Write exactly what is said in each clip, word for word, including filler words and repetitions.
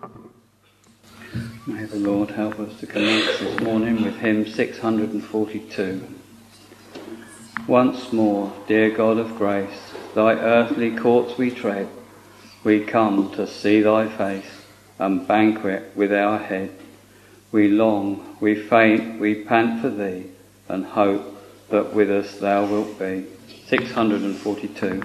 May the Lord help us to commence this morning with hymn six hundred forty-two. Once more, dear God of grace, thy earthly courts we tread. We come to see thy face and banquet with our head. We long, we faint, we pant for thee, and hope that with us thou wilt be. six hundred forty-two.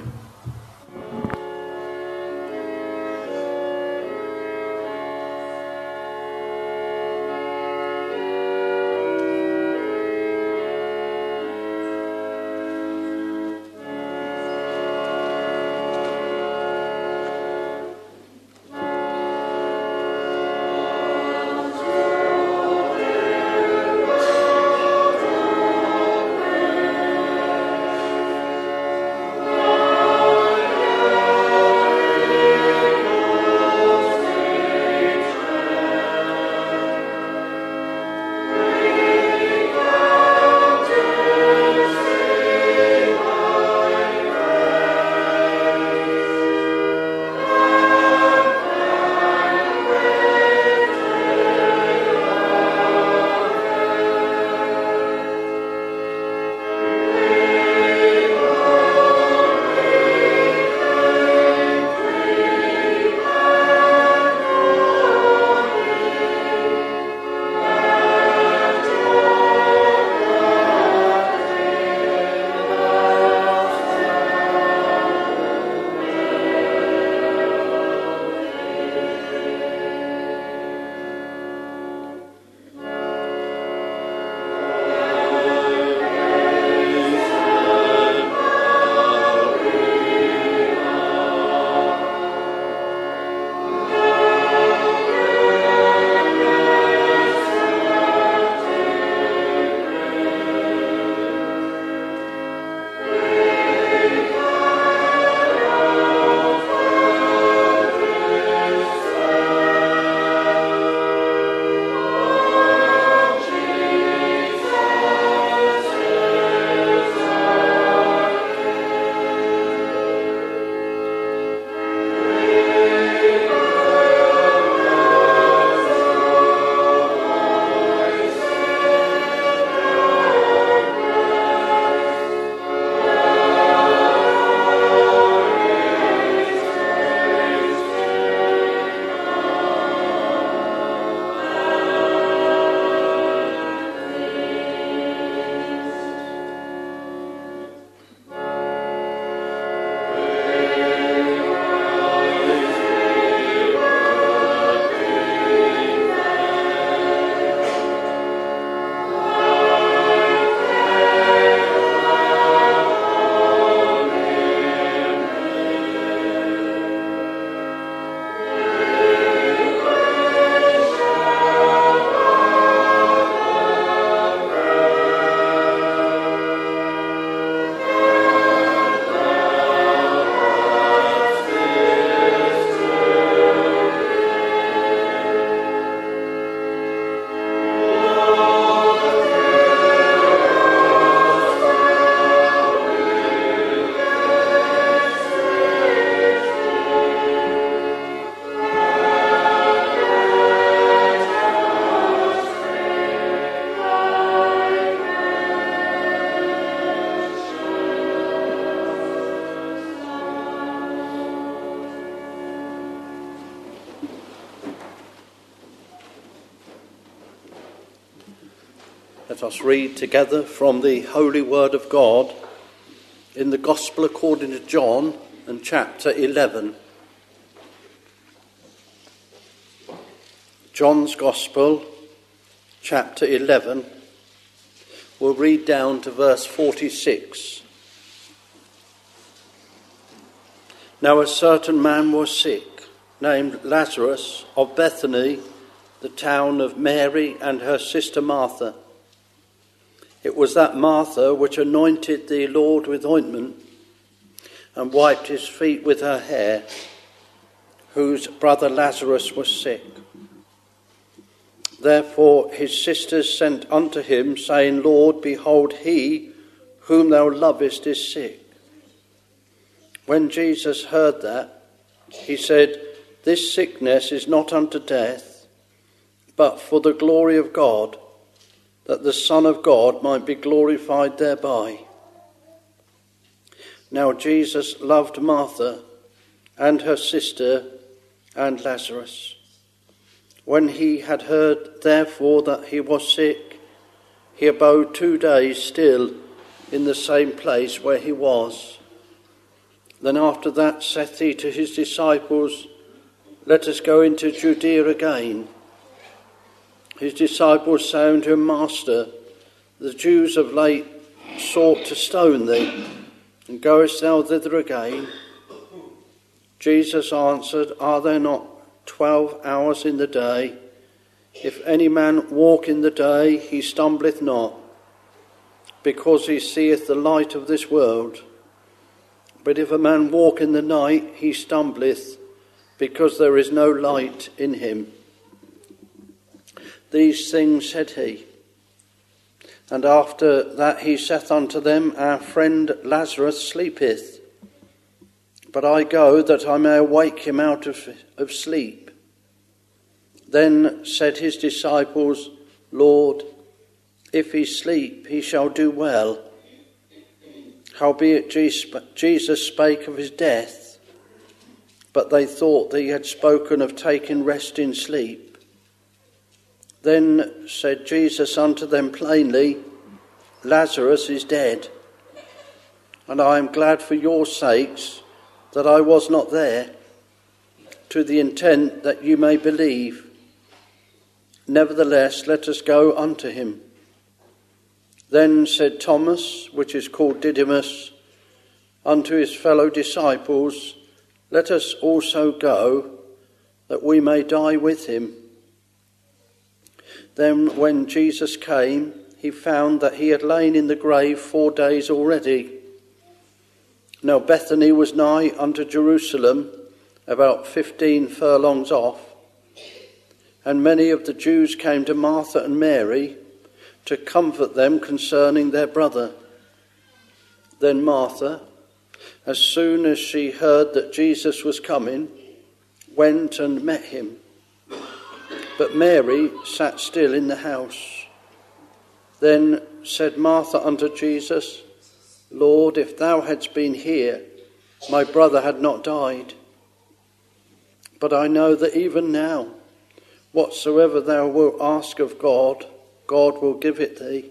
Let us read together from the Holy Word of God in the Gospel according to John and chapter eleven. John's Gospel, chapter eleven, we'll read down to verse forty-six. Now a certain man was sick, named Lazarus, of Bethany, the town of Mary and her sister Martha. It was that Martha which anointed the Lord with ointment and wiped his feet with her hair, whose brother Lazarus was sick. Therefore his sisters sent unto him, saying, Lord, behold, he whom thou lovest is sick. When Jesus heard that, he said, This sickness is not unto death, but for the glory of God, that the Son of God might be glorified thereby. Now Jesus loved Martha and her sister and Lazarus. When he had heard, therefore, that he was sick, he abode two days still in the same place where he was. Then after that saith he to his disciples, Let us go into Judea again. His disciples say unto him, Master, the Jews of late sought to stone thee, and goest thou thither again? Jesus answered, Are there not twelve hours in the day? If any man walk in the day, he stumbleth not, because he seeth the light of this world. But if a man walk in the night, he stumbleth, because there is no light in him. These things said he. And after that he saith unto them, Our friend Lazarus sleepeth, but I go that I may awake him out of, of sleep. Then said his disciples, Lord, if he sleep, he shall do well. Howbeit Jesus spake of his death, but they thought that he had spoken of taking rest in sleep. Then said Jesus unto them plainly, Lazarus is dead, and I am glad for your sakes that I was not there, to the intent that you may believe. Nevertheless, let us go unto him. Then said Thomas, which is called Didymus, unto his fellow disciples, Let us also go, that we may die with him. Then when Jesus came, he found that he had lain in the grave four days already. Now Bethany was nigh unto Jerusalem, about fifteen furlongs off. And many of the Jews came to Martha and Mary to comfort them concerning their brother. Then Martha, as soon as she heard that Jesus was coming, went and met him. But Mary sat still in the house. Then said Martha unto Jesus, Lord, if thou hadst been here, my brother had not died. But I know that even now, whatsoever thou wilt ask of God, God will give it thee.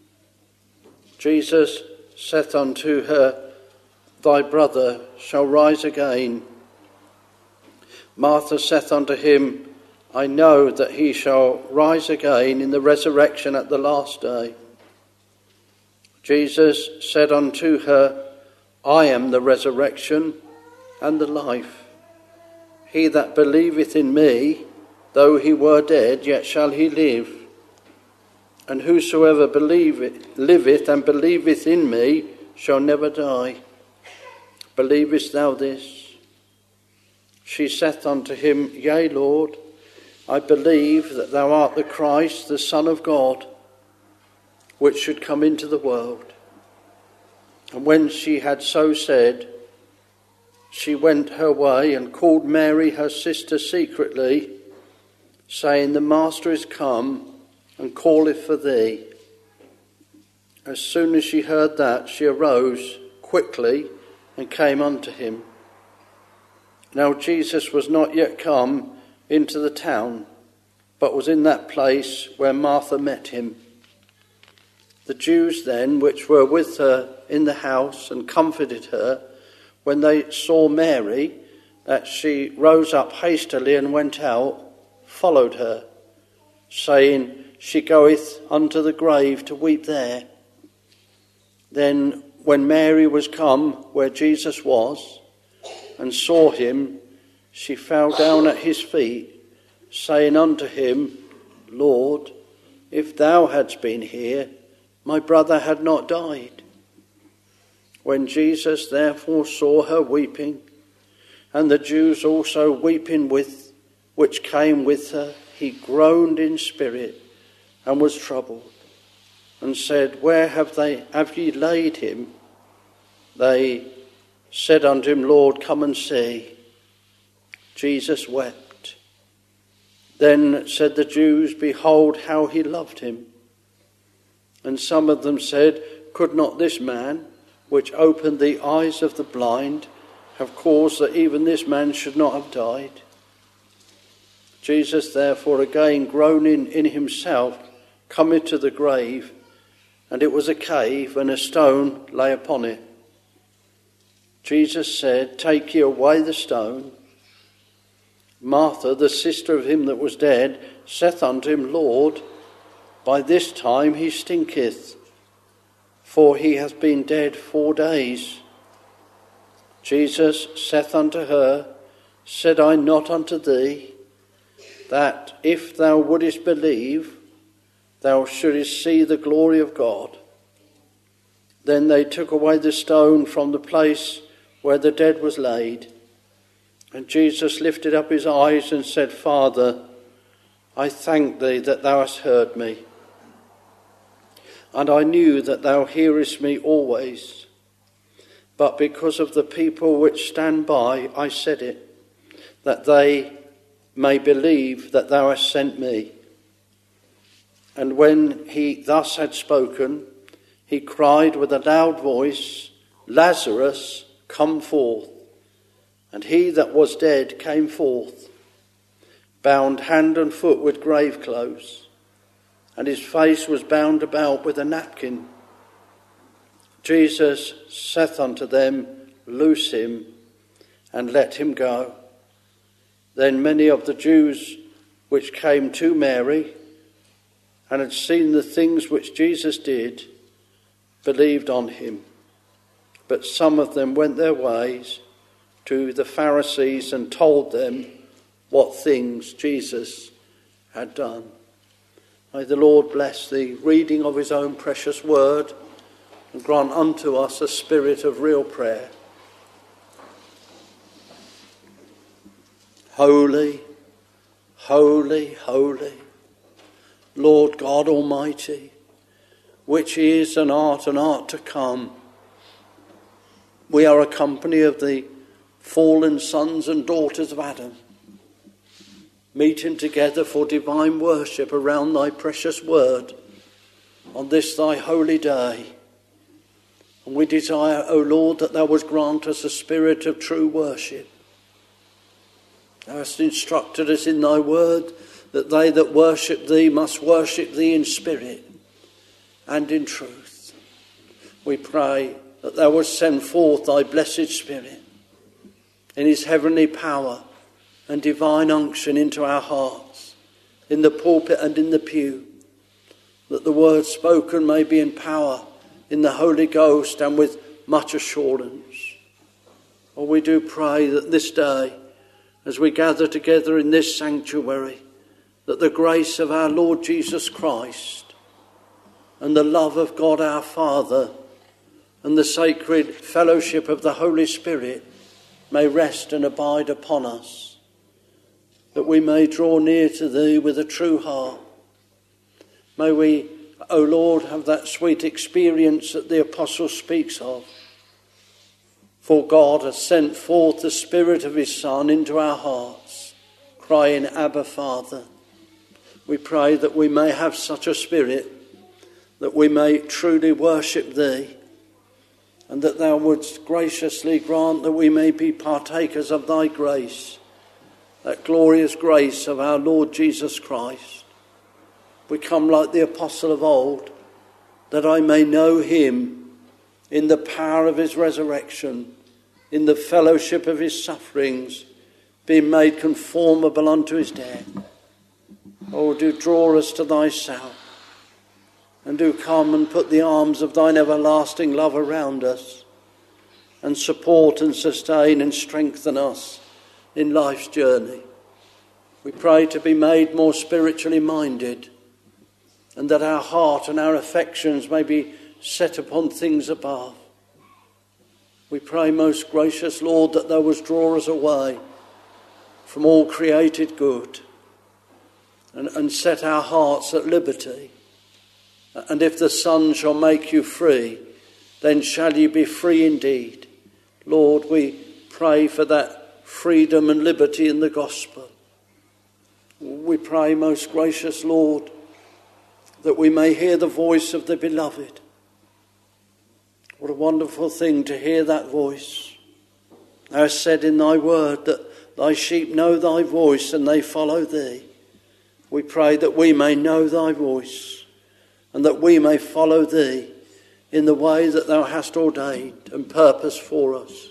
Jesus saith unto her, Thy brother shall rise again. Martha saith unto him, I know that he shall rise again in the resurrection at the last day. Jesus said unto her, I am the resurrection and the life. He that believeth in me, though he were dead, yet shall he live. And whosoever believeth, liveth and believeth in me shall never die. Believest thou this? She saith unto him, Yea, Lord, I believe that thou art the Christ, the Son of God, which should come into the world. And when she had so said, she went her way and called Mary her sister secretly, saying, The Master is come and calleth for thee. As soon as she heard that, she arose quickly and came unto him. Now Jesus was not yet come into the town, but was in that place where Martha met him. The Jews then, which were with her in the house and comforted her, when they saw Mary, that she rose up hastily and went out, followed her, saying, She goeth unto the grave to weep there. Then when Mary was come where Jesus was, and saw him, she fell down at his feet, saying unto him, Lord, if thou hadst been here, my brother had not died. When Jesus therefore saw her weeping, and the Jews also weeping with which came with her, he groaned in spirit and was troubled, and said, Where have they have ye laid him? They said unto him, Lord, come and see. Jesus wept. Then said the Jews, "Behold how he loved him." And some of them said, "Could not this man, which opened the eyes of the blind, have caused that even this man should not have died?" Jesus therefore, again groaning in himself, cometh to the grave, and it was a cave, and a stone lay upon it. Jesus said, "Take ye away the stone." Martha, the sister of him that was dead, saith unto him, "Lord, by this time he stinketh, for he hath been dead four days." Jesus saith unto her, "Said I not unto thee, that if thou wouldest believe, thou shouldest see the glory of God?" Then they took away the stone from the place where the dead was laid. And Jesus lifted up his eyes and said, "Father, I thank thee that thou hast heard me. And I knew that thou hearest me always. But because of the people which stand by, I said it, that they may believe that thou hast sent me." And when he thus had spoken, he cried with a loud voice, "Lazarus, come forth." And he that was dead came forth, bound hand and foot with grave clothes, and his face was bound about with a napkin. Jesus saith unto them, "Loose him, and let him go." Then many of the Jews which came to Mary, and had seen the things which Jesus did, believed on him. But some of them went their ways to the Pharisees and told them what things Jesus had done. May the Lord bless the reading of his own precious word and grant unto us a spirit of real prayer. Holy, holy, holy, Lord God Almighty, which is and art and art to come. We are a company of the fallen sons and daughters of Adam, meeting together for divine worship around thy precious word on this thy holy day. And we desire, O Lord, that thou wouldst grant us a spirit of true worship. Thou hast instructed us in thy word that they that worship thee must worship thee in spirit and in truth. We pray that thou wouldst send forth thy blessed Spirit in his heavenly power and divine unction into our hearts, in the pulpit and in the pew, that the word spoken may be in power in the Holy Ghost and with much assurance. Oh, we do pray that this day, as we gather together in this sanctuary, that the grace of our Lord Jesus Christ and the love of God our Father and the sacred fellowship of the Holy Spirit may rest and abide upon us, that we may draw near to thee with a true heart. May we, O Lord, have that sweet experience that the apostle speaks of. For God has sent forth the Spirit of his Son into our hearts, crying, Abba, Father. We pray that we may have such a spirit, that we may truly worship thee, and that thou wouldst graciously grant that we may be partakers of thy grace, that glorious grace of our Lord Jesus Christ. We come like the apostle of old, that I may know him in the power of his resurrection, in the fellowship of his sufferings, being made conformable unto his death. Oh, do draw us to thyself, and do come and put the arms of thine everlasting love around us, and support and sustain and strengthen us in life's journey. We pray to be made more spiritually minded, and that our heart and our affections may be set upon things above. We pray, most gracious Lord, that thou wouldst draw us away from all created good, and, and set our hearts at liberty. And if the Son shall make you free, then shall you be free indeed. Lord, we pray for that freedom and liberty in the gospel. We pray, most gracious Lord, that we may hear the voice of the beloved. What a wonderful thing to hear that voice. Thou hast said in thy word that thy sheep know thy voice and they follow thee. We pray that we may know thy voice and that we may follow thee in the way that thou hast ordained and purposed for us.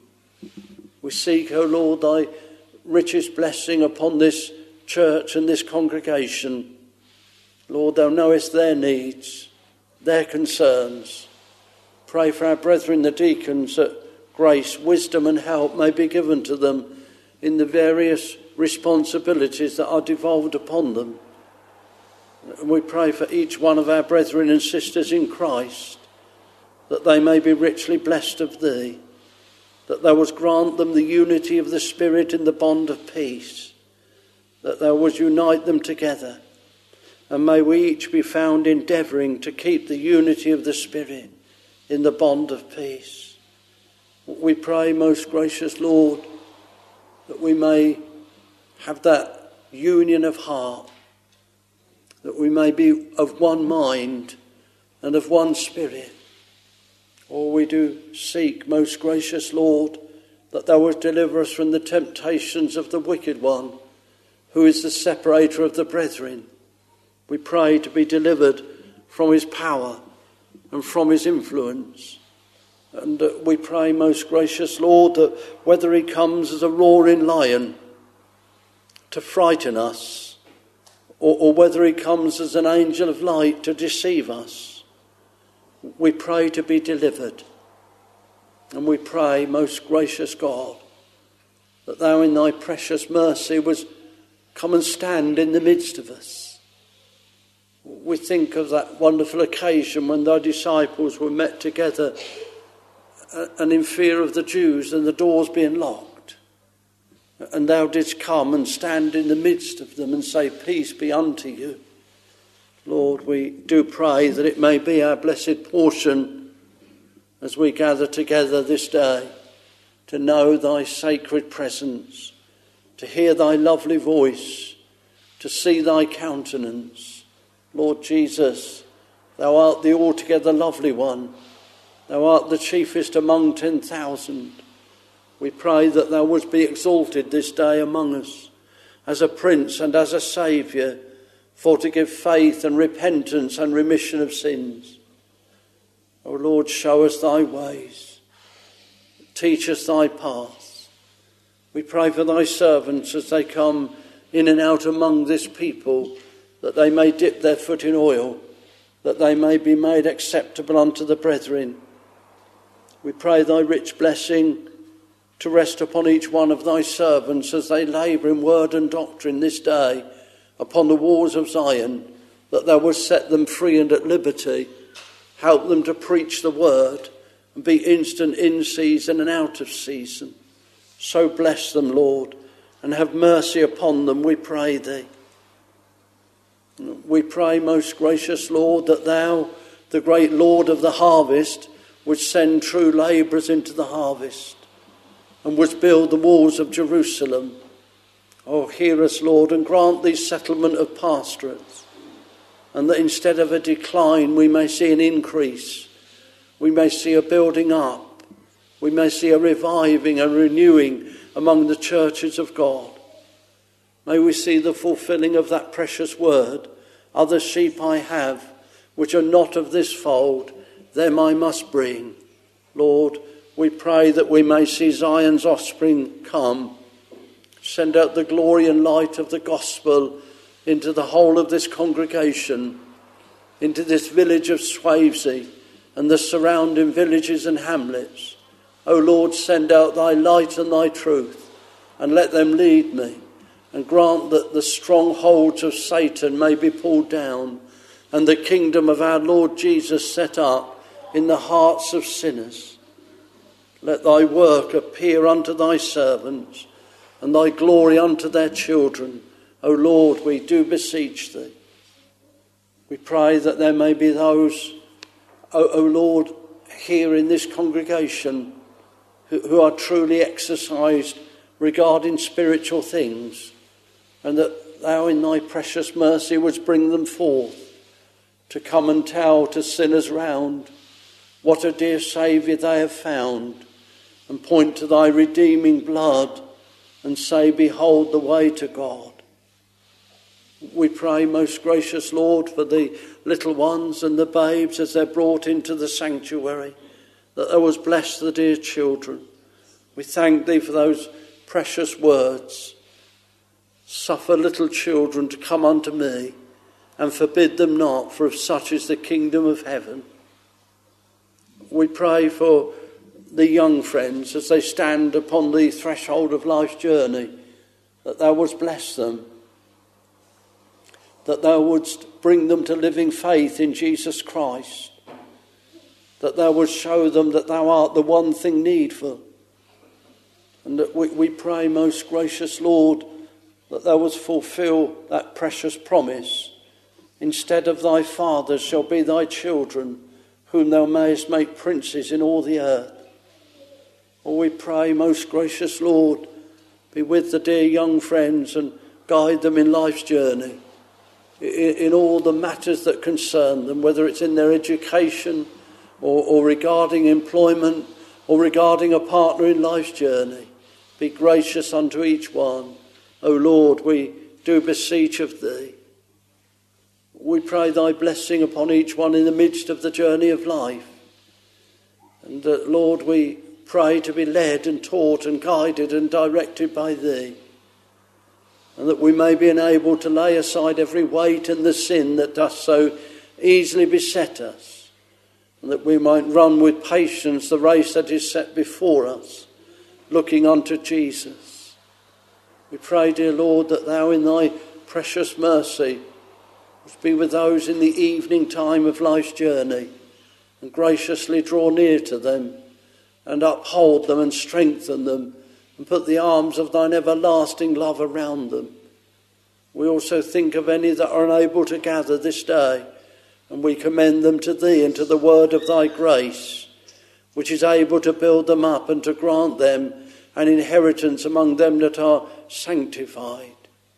We seek, O Lord, thy richest blessing upon this church and this congregation. Lord, thou knowest their needs, their concerns. Pray for our brethren, the deacons, that grace, wisdom and help may be given to them in the various responsibilities that are devolved upon them. And we pray for each one of our brethren and sisters in Christ, that they may be richly blessed of thee, that thou wouldst grant them the unity of the Spirit in the bond of peace, that thou wouldst unite them together, and may we each be found endeavouring to keep the unity of the Spirit in the bond of peace. We pray, most gracious Lord, that we may have that union of heart, that we may be of one mind and of one spirit. Oh, we do seek, most gracious Lord, that thou wilt deliver us from the temptations of the wicked one, who is the separator of the brethren. We pray to be delivered from his power and from his influence. And uh, we pray, most gracious Lord, that whether he comes as a roaring lion to frighten us, or, or whether he comes as an angel of light to deceive us, we pray to be delivered. And we pray, most gracious God, that thou in thy precious mercy wouldst come and stand in the midst of us. We think of that wonderful occasion when thy disciples were met together and in fear of the Jews and the doors being locked. And thou didst come and stand in the midst of them and say, peace be unto you. Lord, we do pray that it may be our blessed portion as we gather together this day to know thy sacred presence, to hear thy lovely voice, to see thy countenance. Lord Jesus, thou art the altogether lovely one. Thou art the chiefest among ten thousand. We pray that thou wouldst be exalted this day among us as a prince and as a saviour, for to give faith and repentance and remission of sins. O Lord, show us thy ways. Teach us thy paths. We pray for thy servants as they come in and out among this people, that they may dip their foot in oil, that they may be made acceptable unto the brethren. We pray thy rich blessing to rest upon each one of thy servants as they labour in word and doctrine this day upon the walls of Zion, that thou wouldst set them free and at liberty, help them to preach the word and be instant in season and out of season. So bless them, Lord, and have mercy upon them, we pray thee. We pray, most gracious Lord, that thou, the great Lord of the harvest, would send true labourers into the harvest and would build the walls of Jerusalem. Oh, hear us, Lord, and grant thee settlement of pastorates, and that instead of a decline we may see an increase, we may see a building up, we may see a reviving and renewing among the churches of God. May we see the fulfilling of that precious word, other sheep I have, which are not of this fold, them I must bring. Lord, we pray that we may see Zion's offspring come. Send out the glory and light of the gospel into the whole of this congregation, into this village of Swavesey and the surrounding villages and hamlets. O Lord, send out thy light and thy truth, and let them lead me, and grant that the strongholds of Satan may be pulled down, and the kingdom of our Lord Jesus set up in the hearts of sinners. Let thy work appear unto thy servants, and thy glory unto their children. O Lord, we do beseech thee. We pray that there may be those, O, o Lord, here in this congregation who, who are truly exercised regarding spiritual things, and that thou in thy precious mercy wouldst bring them forth to come and tell to sinners round what a dear Saviour they have found, and point to thy redeeming blood and say, behold the way to God. We pray, most gracious Lord, for the little ones and the babes as they're brought into the sanctuary, that thou wouldst bless the dear children. We thank thee for those precious words. Suffer little children to come unto me, and forbid them not, for of such is the kingdom of heaven. We pray for the young friends as they stand upon the threshold of life's journey, that thou wouldst bless them, that thou wouldst bring them to living faith in Jesus Christ, that thou wouldst show them that thou art the one thing needful, and that we, we pray, most gracious Lord, that thou wouldst fulfill that precious promise. Instead of thy fathers shall be thy children, whom thou mayest make princes in all the earth. Oh, we pray, most gracious Lord, be with the dear young friends and guide them in life's journey, in, in all the matters that concern them, whether it's in their education or, or regarding employment or regarding a partner in life's journey. Be gracious unto each one. O Lord, we do beseech of thee. We pray thy blessing upon each one in the midst of the journey of life. And that, Lord, we pray to be led and taught and guided and directed by thee. And that we may be enabled to lay aside every weight and the sin that doth so easily beset us. And that we might run with patience the race that is set before us, looking unto Jesus. We pray, dear Lord, that thou in thy precious mercy wouldst be with those in the evening time of life's journey, and graciously draw near to them, and uphold them and strengthen them, and put the arms of thine everlasting love around them. We also think of any that are unable to gather this day, and we commend them to thee and to the word of thy grace, which is able to build them up and to grant them an inheritance among them that are sanctified.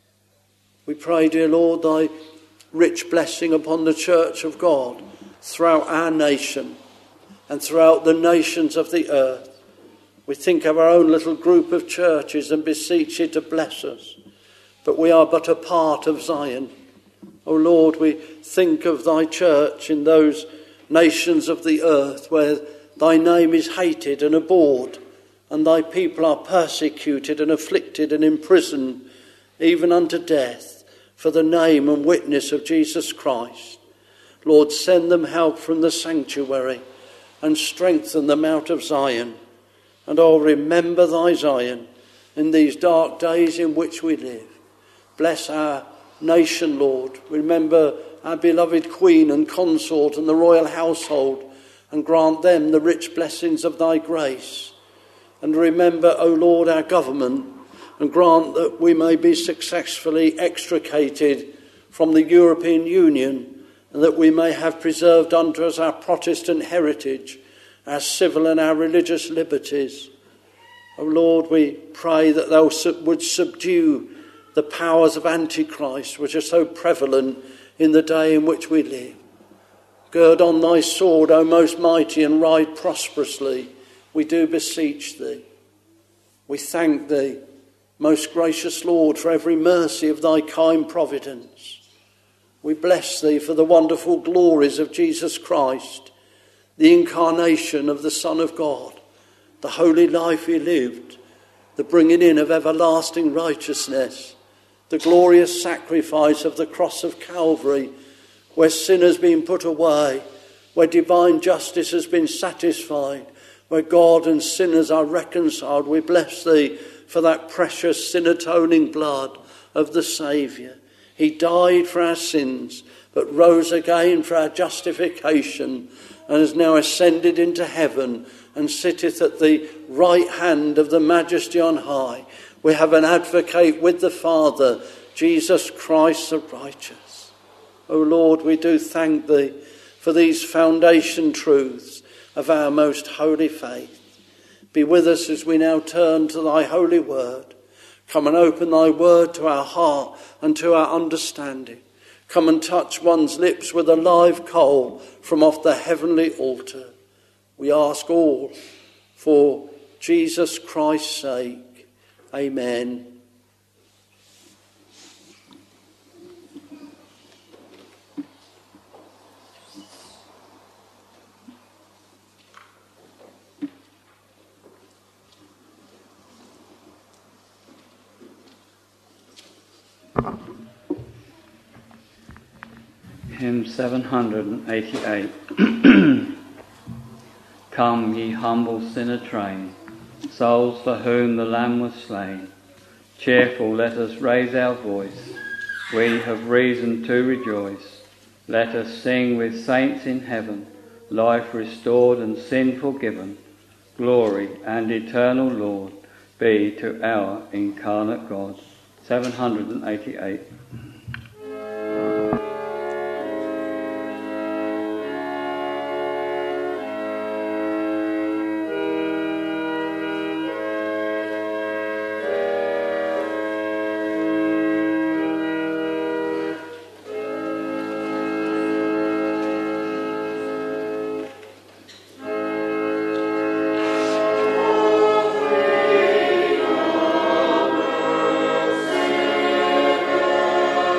We pray, dear Lord, thy rich blessing upon the church of God throughout our nation and throughout the nations of the earth. We think of our own little group of churches and beseech you to bless us. But we are but a part of Zion. O Lord, we think of thy church in those nations of the earth where thy name is hated and abhorred, and thy people are persecuted and afflicted and imprisoned, even unto death, for the name and witness of Jesus Christ. Lord, send them help from the sanctuary and strengthen them out of Zion. And oh, remember thy Zion in these dark days in which we live. Bless our nation, Lord. Remember our beloved Queen and consort and the royal household, and grant them the rich blessings of thy grace. And remember, O Lord, our government, and grant that we may be successfully extricated from the European Union, and that we may have preserved unto us our Protestant heritage, our civil and our religious liberties. O Lord, we pray that thou would subdue the powers of Antichrist, which are so prevalent in the day in which we live. Gird on thy sword, O most mighty, and ride prosperously, we do beseech thee. We thank thee, most gracious Lord, for every mercy of thy kind providence. We bless thee for the wonderful glories of Jesus Christ, the incarnation of the Son of God, the holy life he lived, the bringing in of everlasting righteousness, the glorious sacrifice of the cross of Calvary, where sin has been put away, where divine justice has been satisfied, where God and sinners are reconciled. We bless thee for that precious sin-atoning blood of the Saviour. He died for our sins, but rose again for our justification, and has now ascended into heaven, and sitteth at the right hand of the Majesty on high. We have an advocate with the Father, Jesus Christ the righteous. O Lord, we do thank thee for these foundation truths of our most holy faith. Be with us as we now turn to thy holy word. Come and open thy word to our heart and to our understanding. Come and touch one's lips with a live coal from off the heavenly altar. We ask all for Jesus Christ's sake. Amen. Hymn seven hundred eighty-eight. Come, ye humble sinner train, souls for whom the Lamb was slain. Cheerful, let us raise our voice. We have reason to rejoice. Let us sing with saints in heaven, life restored and sin forgiven. Glory and eternal Lord be to our incarnate God. seven hundred eighty-eight. Amen.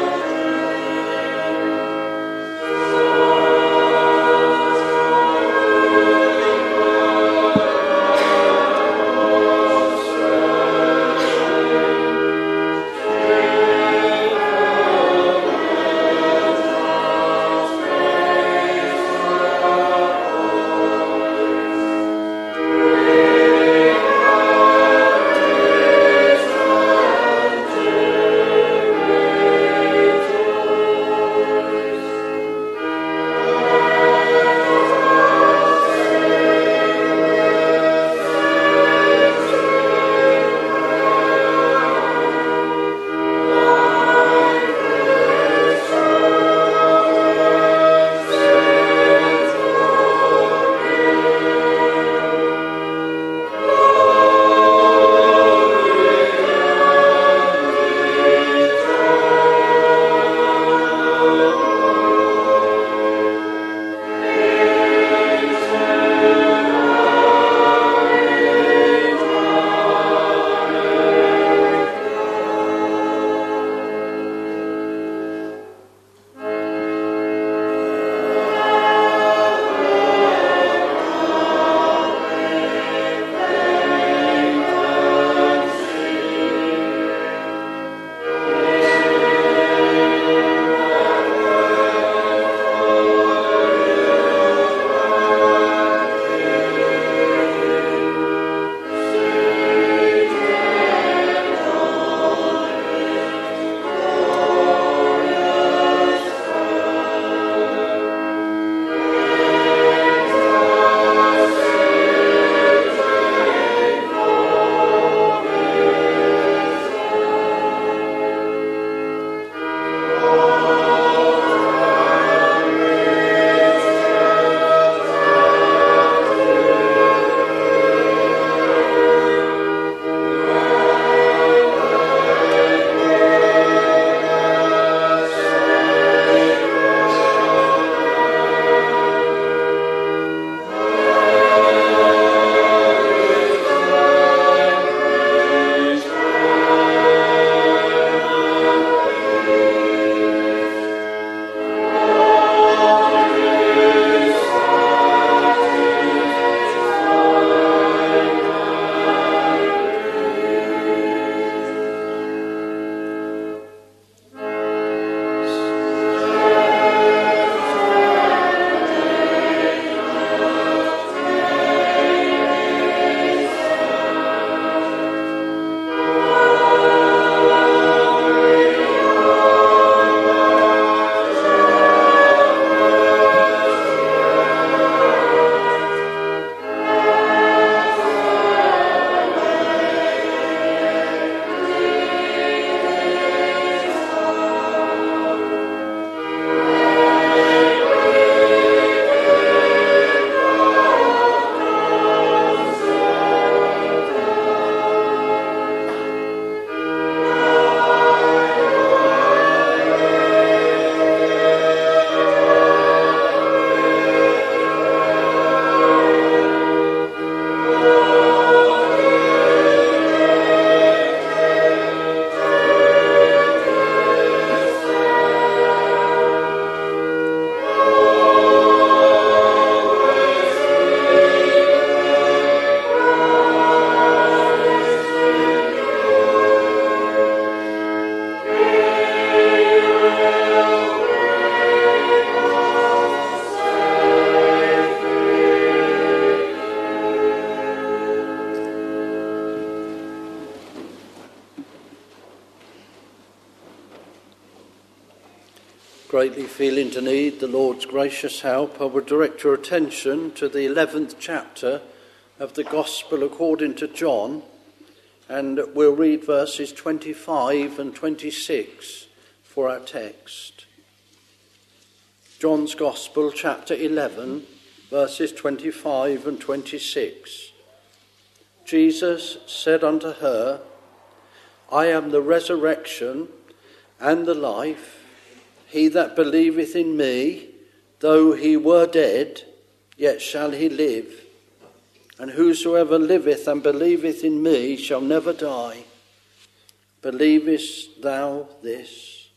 greatly feeling to need the Lord's gracious help, I would direct your attention to the eleventh chapter of the Gospel according to John, and we'll read verses twenty-five and twenty-six for our text. John's Gospel, chapter eleven, verses twenty-five and twenty-six. Jesus said unto her, I am the resurrection and the life. He that believeth in me, though he were dead, yet shall he live. And whosoever liveth and believeth in me shall never die. Believest thou this?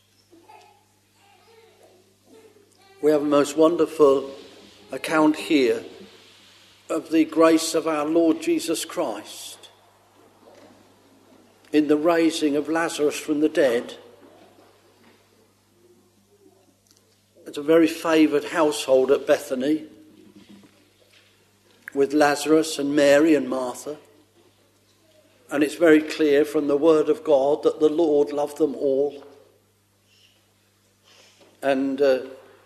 We have a most wonderful account here of the grace of our Lord Jesus Christ in the raising of Lazarus from the dead. It's a very favoured household at Bethany, with Lazarus and Mary and Martha. And it's very clear from the word of God that the Lord loved them all. And uh,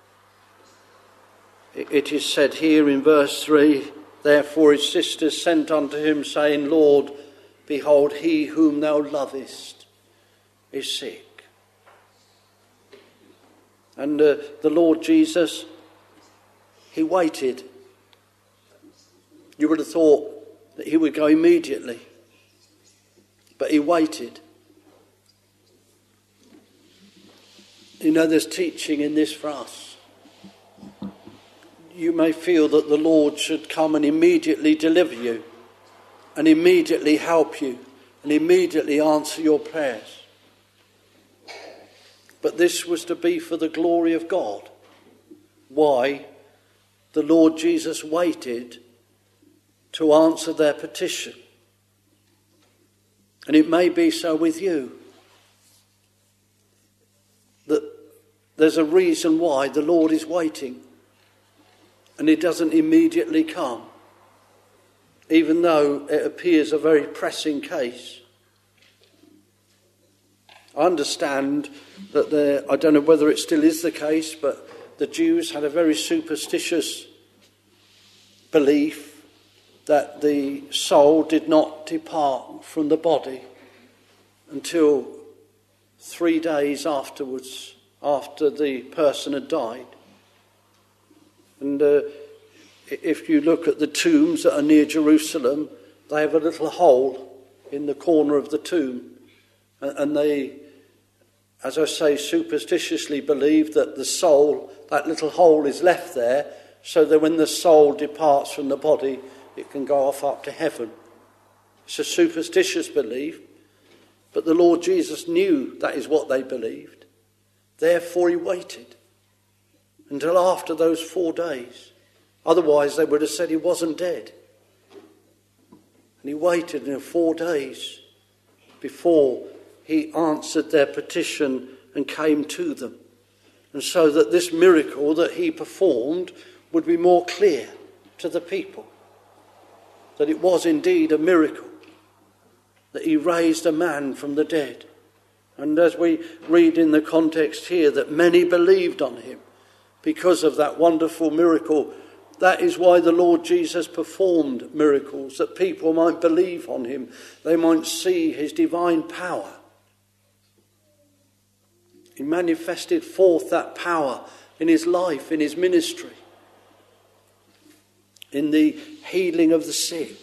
it is said here in verse three, therefore his sisters sent unto him, saying, Lord, behold, he whom thou lovest is sick. And uh, the Lord Jesus, he waited. You would have thought that he would go immediately, but he waited. You know, there's teaching in this for us. You may feel that the Lord should come and immediately deliver you, and immediately help you, and immediately answer your prayers. But this was to be for the glory of God. Why? The Lord Jesus waited to answer their petition. And it may be so with you, that there's a reason why the Lord is waiting, and he doesn't immediately come, even though it appears a very pressing case. I understand that there, I don't know whether it still is the case, but the Jews had a very superstitious belief that the soul did not depart from the body until three days afterwards, after the person had died. And uh, if you look at the tombs that are near Jerusalem, they have a little hole in the corner of the tomb, and they, as I say, superstitiously believe that the soul, that little hole is left there so that when the soul departs from the body, it can go off up to heaven. It's a superstitious belief, but the Lord Jesus knew that is what they believed. Therefore he waited until after those four days. Otherwise they would have said he wasn't dead. And he waited in four days before he answered their petition and came to them. And so that this miracle that he performed would be more clear to the people. That it was indeed a miracle. That he raised a man from the dead. And as we read in the context here, that many believed on him because of that wonderful miracle. That is why the Lord Jesus performed miracles, that people might believe on him. They might see his divine power. He manifested forth that power in his life, in his ministry, in the healing of the sick.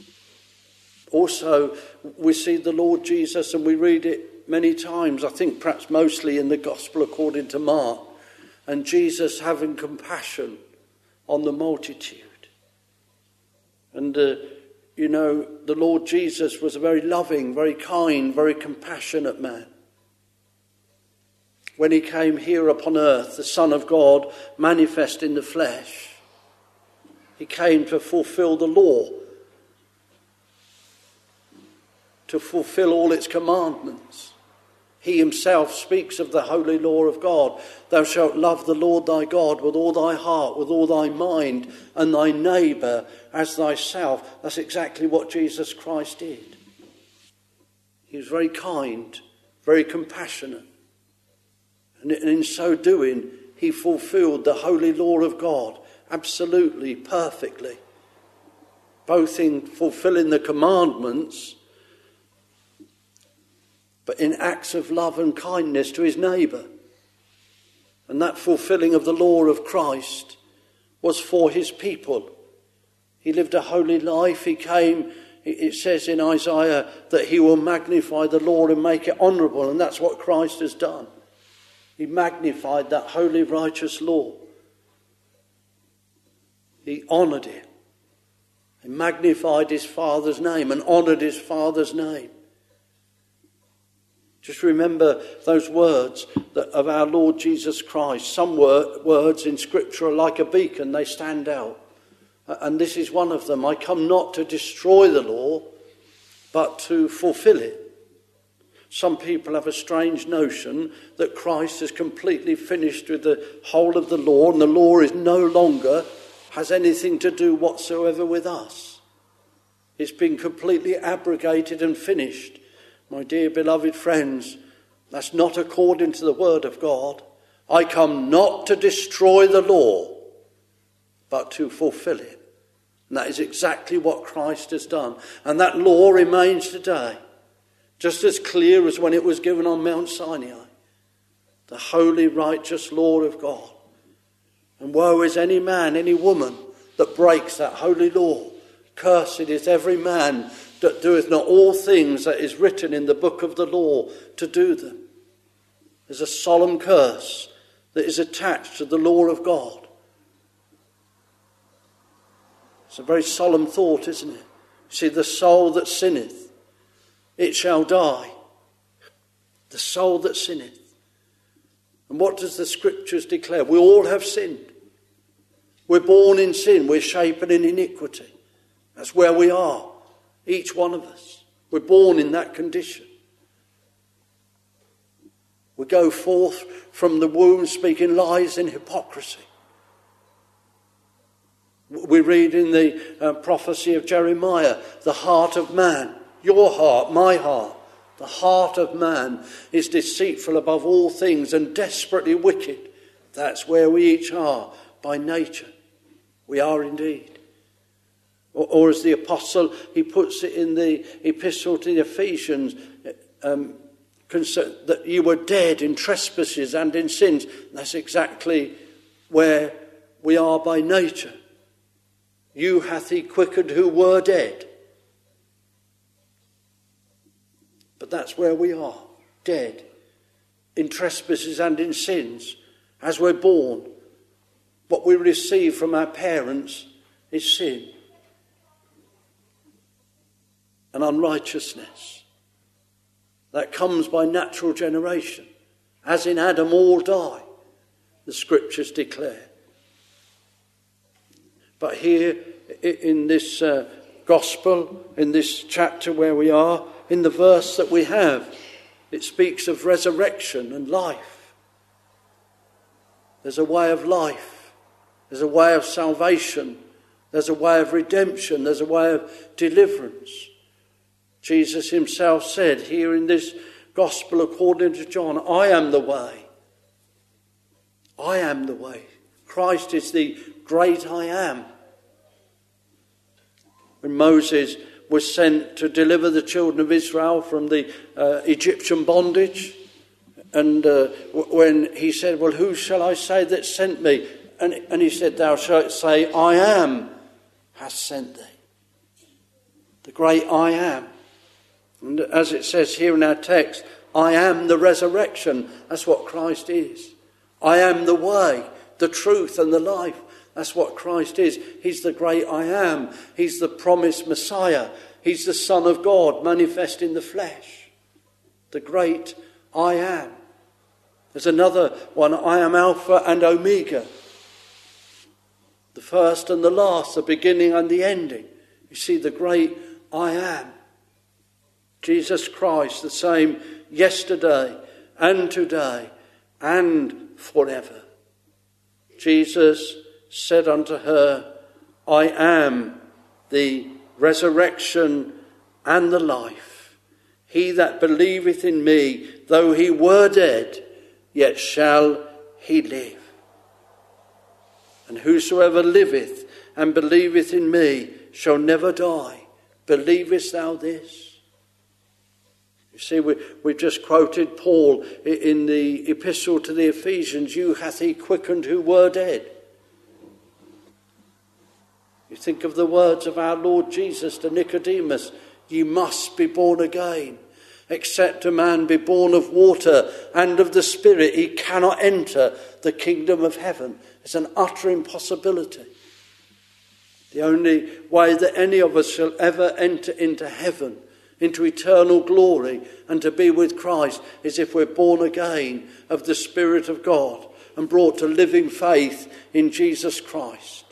Also, we see the Lord Jesus, and we read it many times, I think perhaps mostly in the Gospel according to Mark, and Jesus having compassion on the multitude. And, uh, you know, the Lord Jesus was a very loving, very kind, very compassionate man. When he came here upon earth, the Son of God manifest in the flesh, he came to fulfill the law, to fulfill all its commandments. He himself speaks of the holy law of God. Thou shalt love the Lord thy God with all thy heart, with all thy mind, and thy neighbour as thyself. That's exactly what Jesus Christ did. He was very kind, very compassionate. And in so doing, he fulfilled the holy law of God absolutely, perfectly, both in fulfilling the commandments, but in acts of love and kindness to his neighbour. And that fulfilling of the law of Christ was for his people. He lived a holy life. He came, it says in Isaiah, that he will magnify the law and make it honourable. And that's what Christ has done. He magnified that holy, righteous law. He honoured it. He magnified his Father's name and honoured his Father's name. Just remember those words that of our Lord Jesus Christ. Some word, words in Scripture are like a beacon, they stand out. And this is one of them. I come not to destroy the law, but to fulfill it. Some people have a strange notion that Christ has completely finished with the whole of the law, and the law is no longer has anything to do whatsoever with us. It's been completely abrogated and finished. My dear beloved friends, that's not according to the word of God. I come not to destroy the law, but to fulfill it. And that is exactly what Christ has done. And that law remains today, just as clear as when it was given on Mount Sinai. The holy, righteous law of God. And woe is any man, any woman that breaks that holy law. Cursed is every man that doeth not all things that is written in the book of the law to do them. There's a solemn curse that is attached to the law of God. It's a very solemn thought, isn't it? See, the soul that sinneth, it shall die. The soul that sinneth. And what does the Scriptures declare? We all have sinned. We're born in sin. We're shapen in iniquity. That's where we are. Each one of us. We're born in that condition. We go forth from the womb speaking lies and hypocrisy. We read in the uh, prophecy of Jeremiah, the heart of man, your heart, my heart, the heart of man is deceitful above all things and desperately wicked. That's where we each are by nature. We are indeed. Or, or as the apostle, he puts it in the epistle to the Ephesians, um, that you were dead in trespasses and in sins. That's exactly where we are by nature. You hath he quickened who were dead. But that's where we are, dead, in trespasses and in sins, as we're born. What we receive from our parents is sin and unrighteousness. That comes by natural generation. As in Adam all die, the Scriptures declare. But here in this uh, gospel, in this chapter where we are, in the verse that we have, it speaks of resurrection and life. There's a way of life. There's a way of salvation. There's a way of redemption. There's a way of deliverance. Jesus himself said here in this gospel according to John, I am the way. I am the way. Christ is the great I am. When Moses was sent to deliver the children of Israel from the uh, Egyptian bondage, and uh, when he said, well, who shall I say that sent me? And, and he said, thou shalt say, I am has sent thee. The great I am. And as it says here in our text, I am the resurrection. That's what Christ is. I am the way, the truth and the life. That's what Christ is. He's the great I am. He's the promised Messiah. He's the Son of God manifest in the flesh. The great I am. There's another one, I am Alpha and Omega. The first and the last, the beginning and the ending. You see, the great I am. Jesus Christ, the same yesterday and today and forever. Jesus said unto her, I am the resurrection and the life. He that believeth in me, though he were dead, yet shall he live. And whosoever liveth and believeth in me shall never die. Believest thou this? You see, we, we've just quoted Paul in the epistle to the Ephesians, you hath he quickened who were dead. You think of the words of our Lord Jesus to Nicodemus, ye must be born again. Except a man be born of water and of the Spirit, he cannot enter the kingdom of heaven. It's an utter impossibility. The only way that any of us shall ever enter into heaven, into eternal glory and to be with Christ, is if we're born again of the Spirit of God and brought to living faith in Jesus Christ.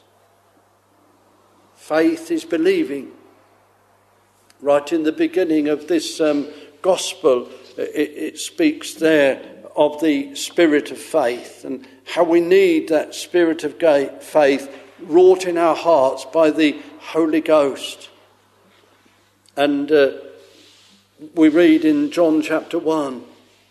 Faith is believing. Right in the beginning of this um, gospel, it, it speaks there of the spirit of faith and how we need that spirit of faith wrought in our hearts by the Holy Ghost. And uh, we read in John chapter one,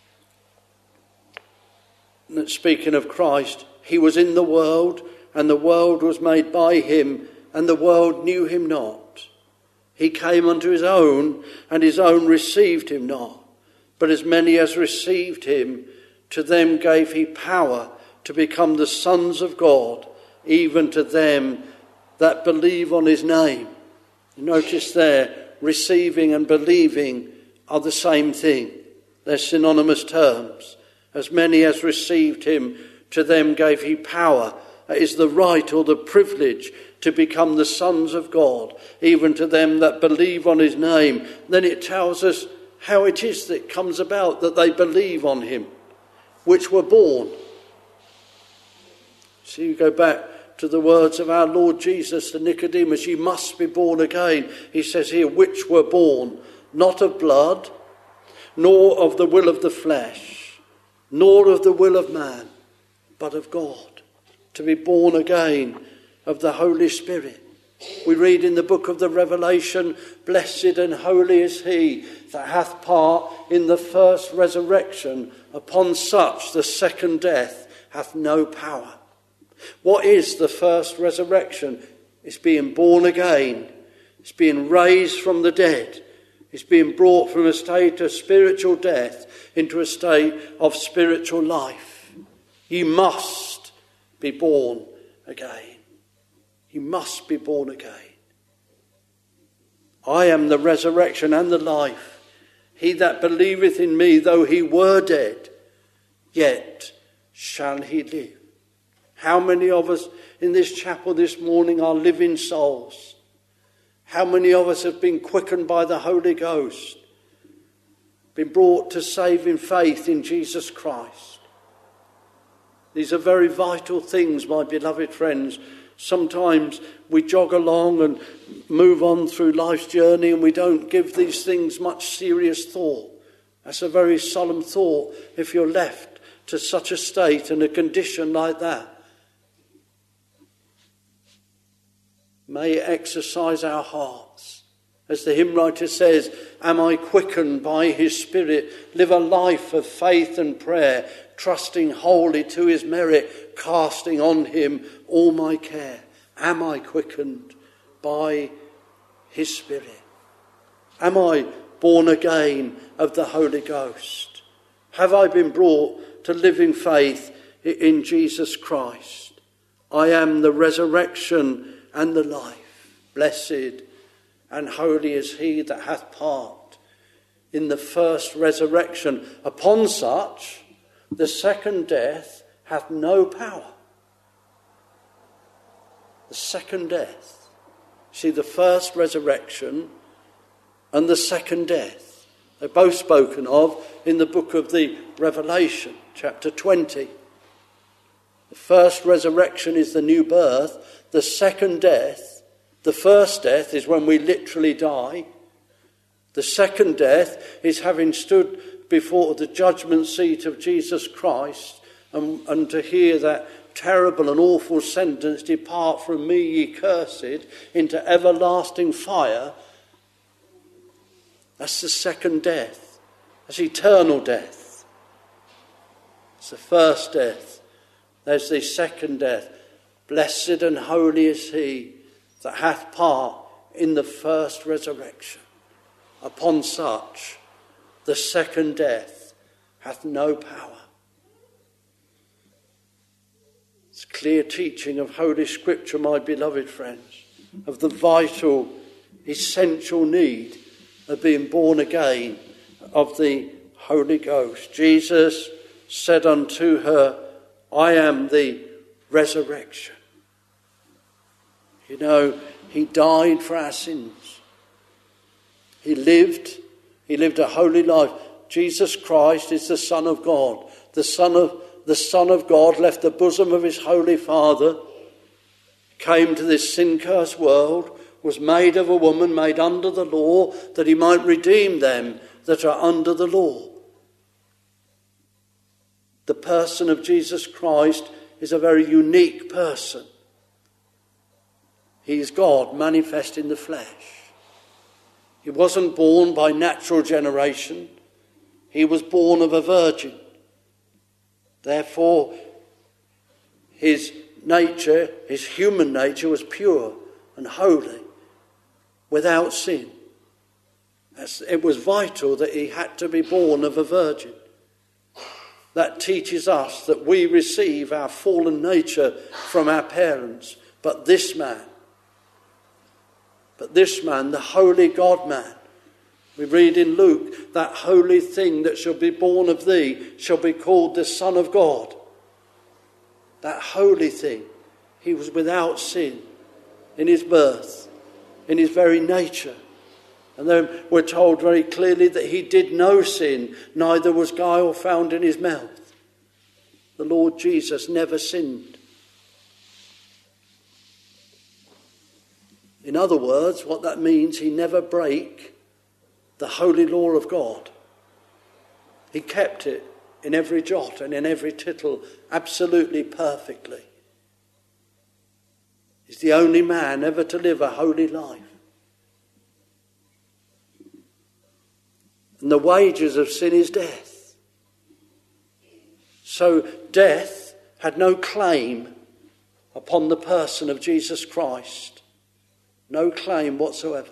that speaking of Christ, he was in the world and the world was made by him and the world knew him not. He came unto his own, and his own received him not. But as many as received him, to them gave he power to become the sons of God, even to them that believe on his name. Notice there, receiving and believing are the same thing. They're synonymous terms. As many as received him, to them gave he power. That is the right or the privilege to become the sons of God, even to them that believe on his name. Then it tells us how it is that it comes about that they believe on him, which were born. So you go back to the words of our Lord Jesus to Nicodemus, you must be born again. He says here, which were born, not of blood, nor of the will of the flesh, nor of the will of man, but of God. To be born again of the Holy Spirit. We read in the book of the Revelation, blessed and holy is he that hath part in the first resurrection. Upon such the second death hath no power. What is the first resurrection? It's being born again. It's being raised from the dead. It's being brought from a state of spiritual death into a state of spiritual life. You must be born again. You must be born again. I am the resurrection and the life. He that believeth in me, though he were dead, yet shall he live. How many of us in this chapel this morning are living souls? How many of us have been quickened by the Holy Ghost, been brought to saving faith in Jesus Christ? These are very vital things, my beloved friends. Sometimes we jog along and move on through life's journey and we don't give these things much serious thought. That's a very solemn thought if you're left to such a state and a condition like that. May it exercise our hearts. As the hymn writer says, am I quickened by his Spirit? Live a life of faith and prayer, trusting wholly to his merit, casting on him all my care. Am I quickened by his Spirit? Am I born again of the Holy Ghost? Have I been brought to living faith in Jesus Christ? I am the resurrection and the life. Blessed and holy is he that hath part in the first resurrection. Upon such, the second death hath no power. The second death. See, the first resurrection and the second death. They're both spoken of in the book of the Revelation, chapter twenty. The first resurrection is the new birth. The second death, the first death is when we literally die. The second death is having stood before the judgment seat of Jesus Christ and, and to hear that terrible and awful sentence, depart from me, ye cursed, into everlasting fire. That's the second death. That's eternal death. It's the first death. There's the second death. Blessed and holy is he that hath part in the first resurrection. Upon such, the second death hath no power. It's clear teaching of Holy Scripture, my beloved friends, of the vital, essential need of being born again of the Holy Ghost. Jesus said unto her, I am the resurrection. You know, he died for our sins. He lived, he lived a holy life. Jesus Christ is the Son of God. The Son of, the Son of God left the bosom of his Holy Father, came to this sin-cursed world, was made of a woman, made under the law, that he might redeem them that are under the law. The person of Jesus Christ is a very unique person. He is God manifest in the flesh. He wasn't born by natural generation. He was born of a virgin. Therefore, his nature, his human nature, was pure and holy, without sin. It was vital that he had to be born of a virgin. That teaches us that we receive our fallen nature from our parents. But this man, but this man, the holy God-man, we read in Luke, that holy thing that shall be born of thee shall be called the Son of God. That holy thing, he was without sin in his birth, in his very nature. And then we're told very clearly that he did no sin, neither was guile found in his mouth. The Lord Jesus never sinned. In other words, what that means, he never broke the holy law of God. He kept it in every jot and in every tittle absolutely perfectly. He's the only man ever to live a holy life. And the wages of sin is death. So death had no claim upon the person of Jesus Christ. No claim whatsoever.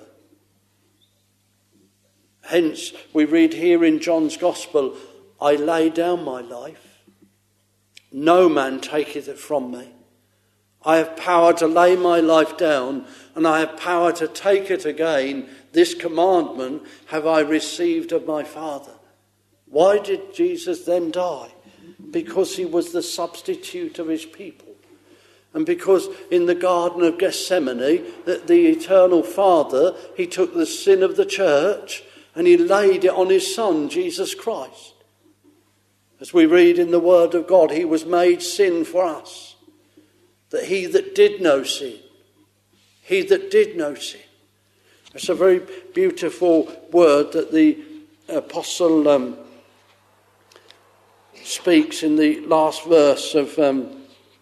Hence, we read here in John's Gospel, I lay down my life. No man taketh it from me. I have power to lay my life down, and I have power to take it again. This commandment have I received of my Father. Why did Jesus then die? Because he was the substitute of his people. And because in the Garden of Gethsemane, that the eternal Father, he took the sin of the church and he laid it on his Son, Jesus Christ. As we read in the Word of God, he was made sin for us. That he that did no sin, he that did no sin. It's a very beautiful word that the apostle um, speaks in the last verse of um,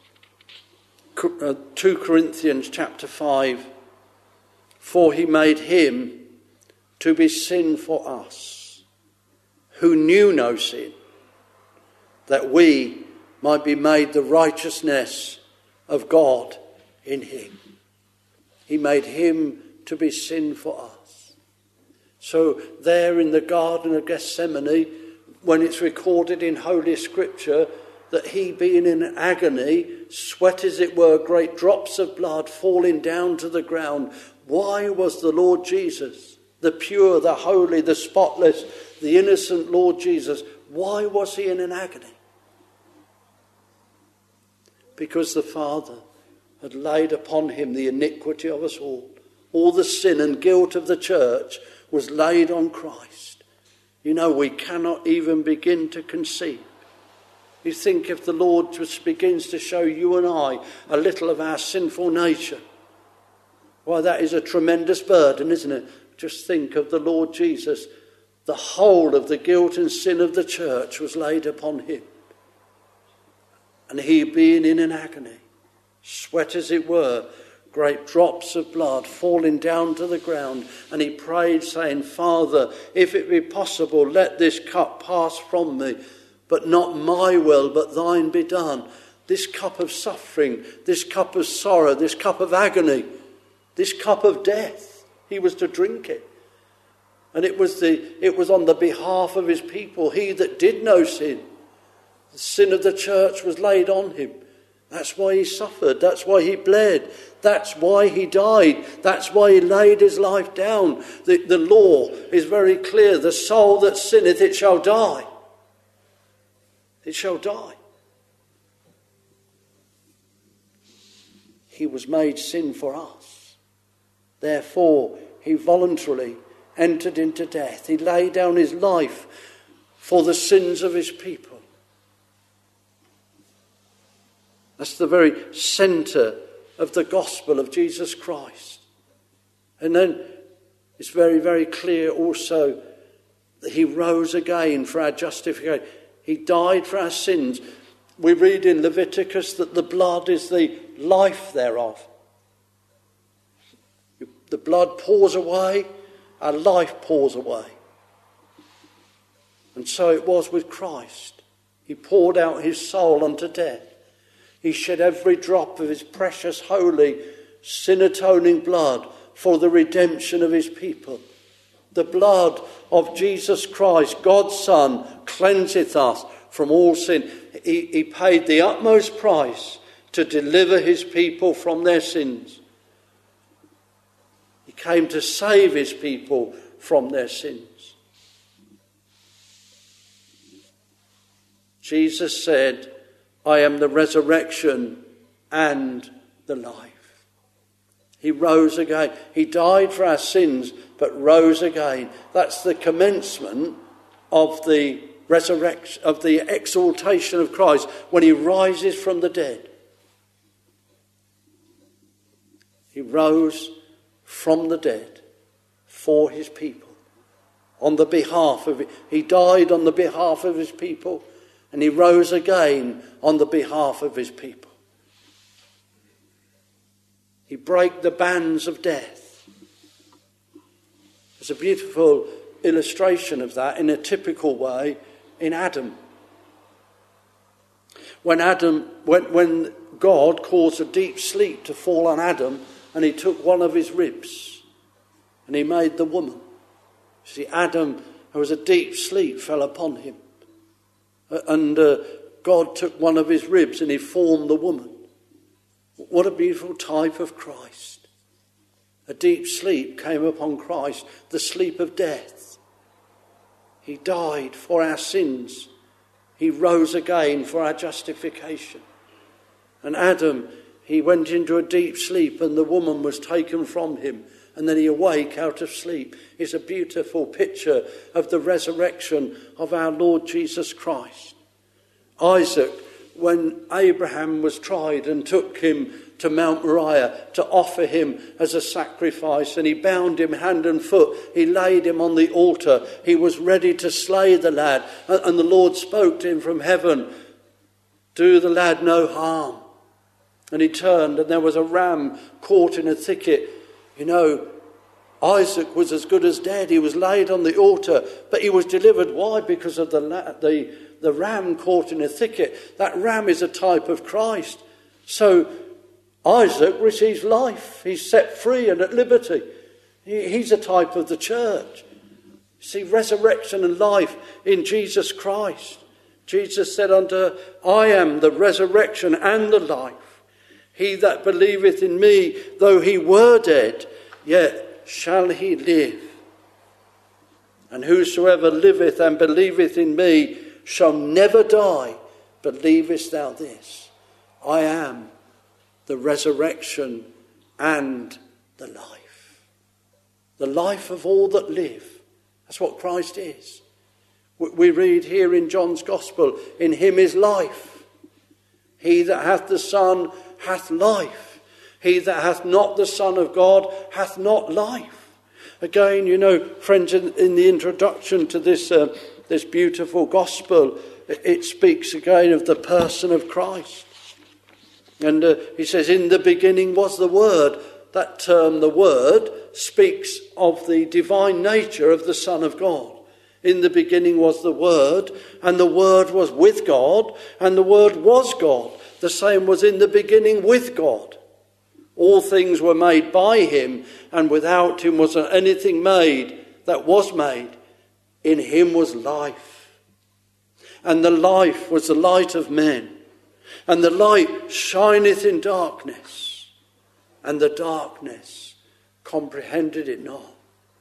two Corinthians chapter five. For he made him to be sin for us, who knew no sin, that we might be made the righteousness of God in him. He made him to be sin for us. So there in the Garden of Gethsemane, when it's recorded in Holy Scripture that he being in agony, sweat as it were, great drops of blood falling down to the ground. Why was the Lord Jesus, the pure, the holy, the spotless, the innocent Lord Jesus, why was he in an agony? Because the Father had laid upon him the iniquity of us all. All the sin and guilt of the church was laid on Christ. You know, we cannot even begin to conceive. You think if the Lord just begins to show you and I a little of our sinful nature, why, that is a tremendous burden, isn't it? Just think of the Lord Jesus. The whole of the guilt and sin of the church was laid upon him. And he being in an agony, sweat as it were, great drops of blood falling down to the ground. And he prayed saying, Father, if it be possible, let this cup pass from me. but not my will, but thine be done. This cup of suffering, this cup of sorrow, this cup of agony, this cup of death, he was to drink it. And it was the it was on the behalf of his people, he that did no sin. The sin of the church was laid on him. That's why he suffered. That's why he bled. That's why he died. That's why he laid his life down. The, the law is very clear. The soul that sinneth, it shall die. It shall die. He was made sin for us. Therefore, he voluntarily entered into death. He laid down his life for the sins of his people. That's the very centre of the gospel of Jesus Christ. And then it's very, very clear also that he rose again for our justification. He died for our sins. We read in Leviticus that the blood is the life thereof. The blood pours away, our life pours away. And so it was with Christ. He poured out his soul unto death. He shed every drop of his precious, holy, sin-atoning blood for the redemption of his people. The blood of Jesus Christ, God's Son, cleanseth us from all sin. He, he paid the utmost price to deliver his people from their sins. He came to save his people from their sins. Jesus said, I am the resurrection and the life. He rose again. He died for our sins, but rose again. That's the commencement of the resurrection, of the exaltation of Christ, when he rises from the dead. He rose from the dead for his people. On the behalf of it. He died on the behalf of his people. And he rose again on the behalf of his people. He broke the bands of death. There's a beautiful illustration of that in a typical way in Adam. When Adam, when, when God caused a deep sleep to fall on Adam, and he took one of his ribs and he made the woman. See, Adam, there was a deep sleep fell upon him. And uh, God took one of his ribs and he formed the woman. What a beautiful type of Christ. A deep sleep came upon Christ, the sleep of death. He died for our sins. He rose again for our justification. And Adam, he went into a deep sleep and the woman was taken from him. And then he awake out of sleep. It's a beautiful picture of the resurrection of our Lord Jesus Christ. Isaac, when Abraham was tried and took him to Mount Moriah to offer him as a sacrifice, and he bound him hand and foot, he laid him on the altar, he was ready to slay the lad, and the Lord spoke to him from heaven, do the lad no harm. And he turned and there was a ram caught in a thicket. You know, Isaac was as good as dead. He was laid on the altar, but he was delivered. Why? Because of the, the, the ram caught in a thicket. That ram is a type of Christ. So Isaac receives life. He's set free and at liberty. He, he's a type of the church. See, resurrection and life in Jesus Christ. Jesus said unto her, I am the resurrection and the life. He that believeth in me, though he were dead, yet shall he live. And whosoever liveth and believeth in me shall never die. Believest thou this? I am the resurrection and the life. The life of all that live. That's what Christ is. We read here in John's Gospel, in him is life. He that hath the Son hath life. He that hath not the Son of God hath not life. Again, you know, friends, in, in the introduction to this uh, this beautiful gospel, it, it speaks again of the person of Christ. And uh, he says, in the beginning was the Word. That term, the Word, speaks of the divine nature of the Son of God. In the beginning was the Word, and the Word was with God, and the Word was God. The same was in the beginning with God. All things were made by him, and without him wasn't anything made that was made. In him was life, and the life was the light of men. And the light shineth in darkness, and the darkness comprehended it not.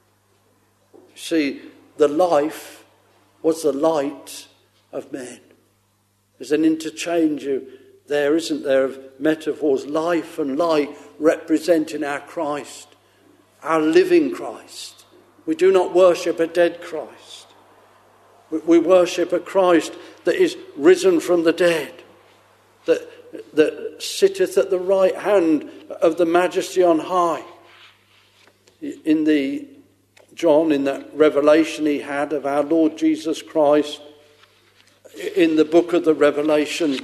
See, the life was the light of men. There's an interchange there, isn't there, of metaphors. Life and light representing our Christ, our living Christ. We do not worship a dead Christ. We worship a Christ that is risen from the dead, that, that sitteth at the right hand of the Majesty on high. In the John, in that revelation he had of our Lord Jesus Christ, in the book of the Revelation,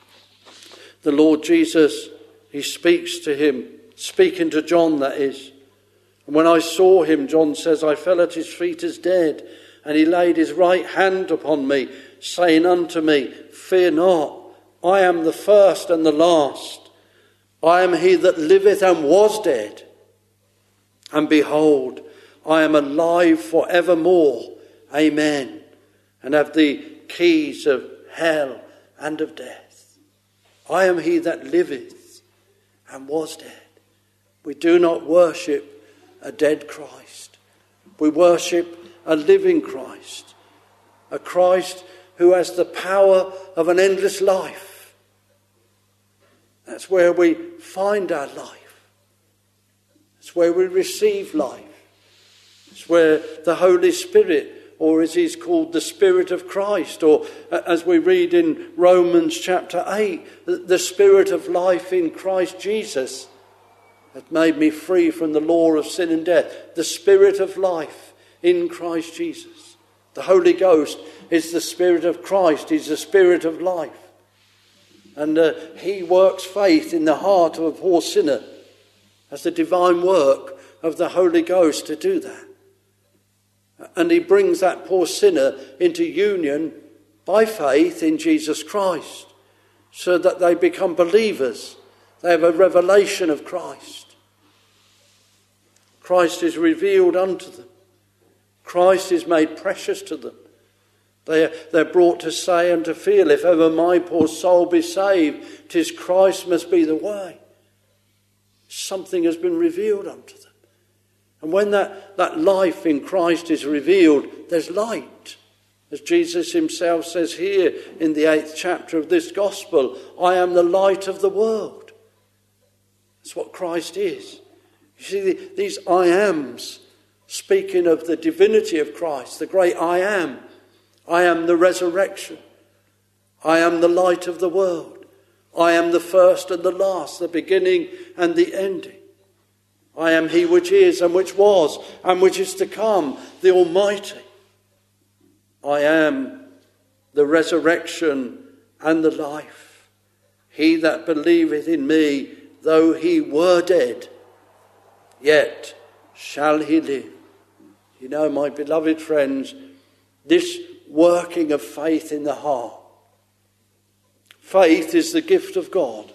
the Lord Jesus, he speaks to him, speaking to John, that is. And when I saw him, John says, I fell at his feet as dead, and he laid his right hand upon me, saying unto me, fear not, I am the first and the last. I am he that liveth and was dead. And behold, I am alive for evermore. Amen. And have the keys of hell and of death. I am he that liveth and was dead. We do not worship a dead Christ. We worship a living Christ. A Christ who has the power of an endless life. That's where we find our life. It's where we receive life. It's where the Holy Spirit, or as he's called, the Spirit of Christ, or as we read in Romans chapter eight, the Spirit of life in Christ Jesus hath made me free from the law of sin and death. The Spirit of life in Christ Jesus. The Holy Ghost is the Spirit of Christ. He's the Spirit of life. And uh, he works faith in the heart of a poor sinner as the divine work of the Holy Ghost to do that. And he brings that poor sinner into union by faith in Jesus Christ, so that they become believers. They have a revelation of Christ. Christ is revealed unto them. Christ is made precious to them. They, they're brought to say and to feel, if ever my poor soul be saved, 'tis Christ must be the way. Something has been revealed unto them. And when that, that life in Christ is revealed, there's light. As Jesus himself says here in the eighth chapter of this gospel, I am the light of the world. That's what Christ is. You see, these I ams, speaking of the divinity of Christ, the great I am. I am the resurrection. I am the light of the world. I am the first and the last, the beginning and the ending. I am he which is and which was and which is to come, the Almighty. I am the resurrection and the life. He that believeth in me, though he were dead, yet shall he live. You know, my beloved friends, this working of faith in the heart. Faith is the gift of God.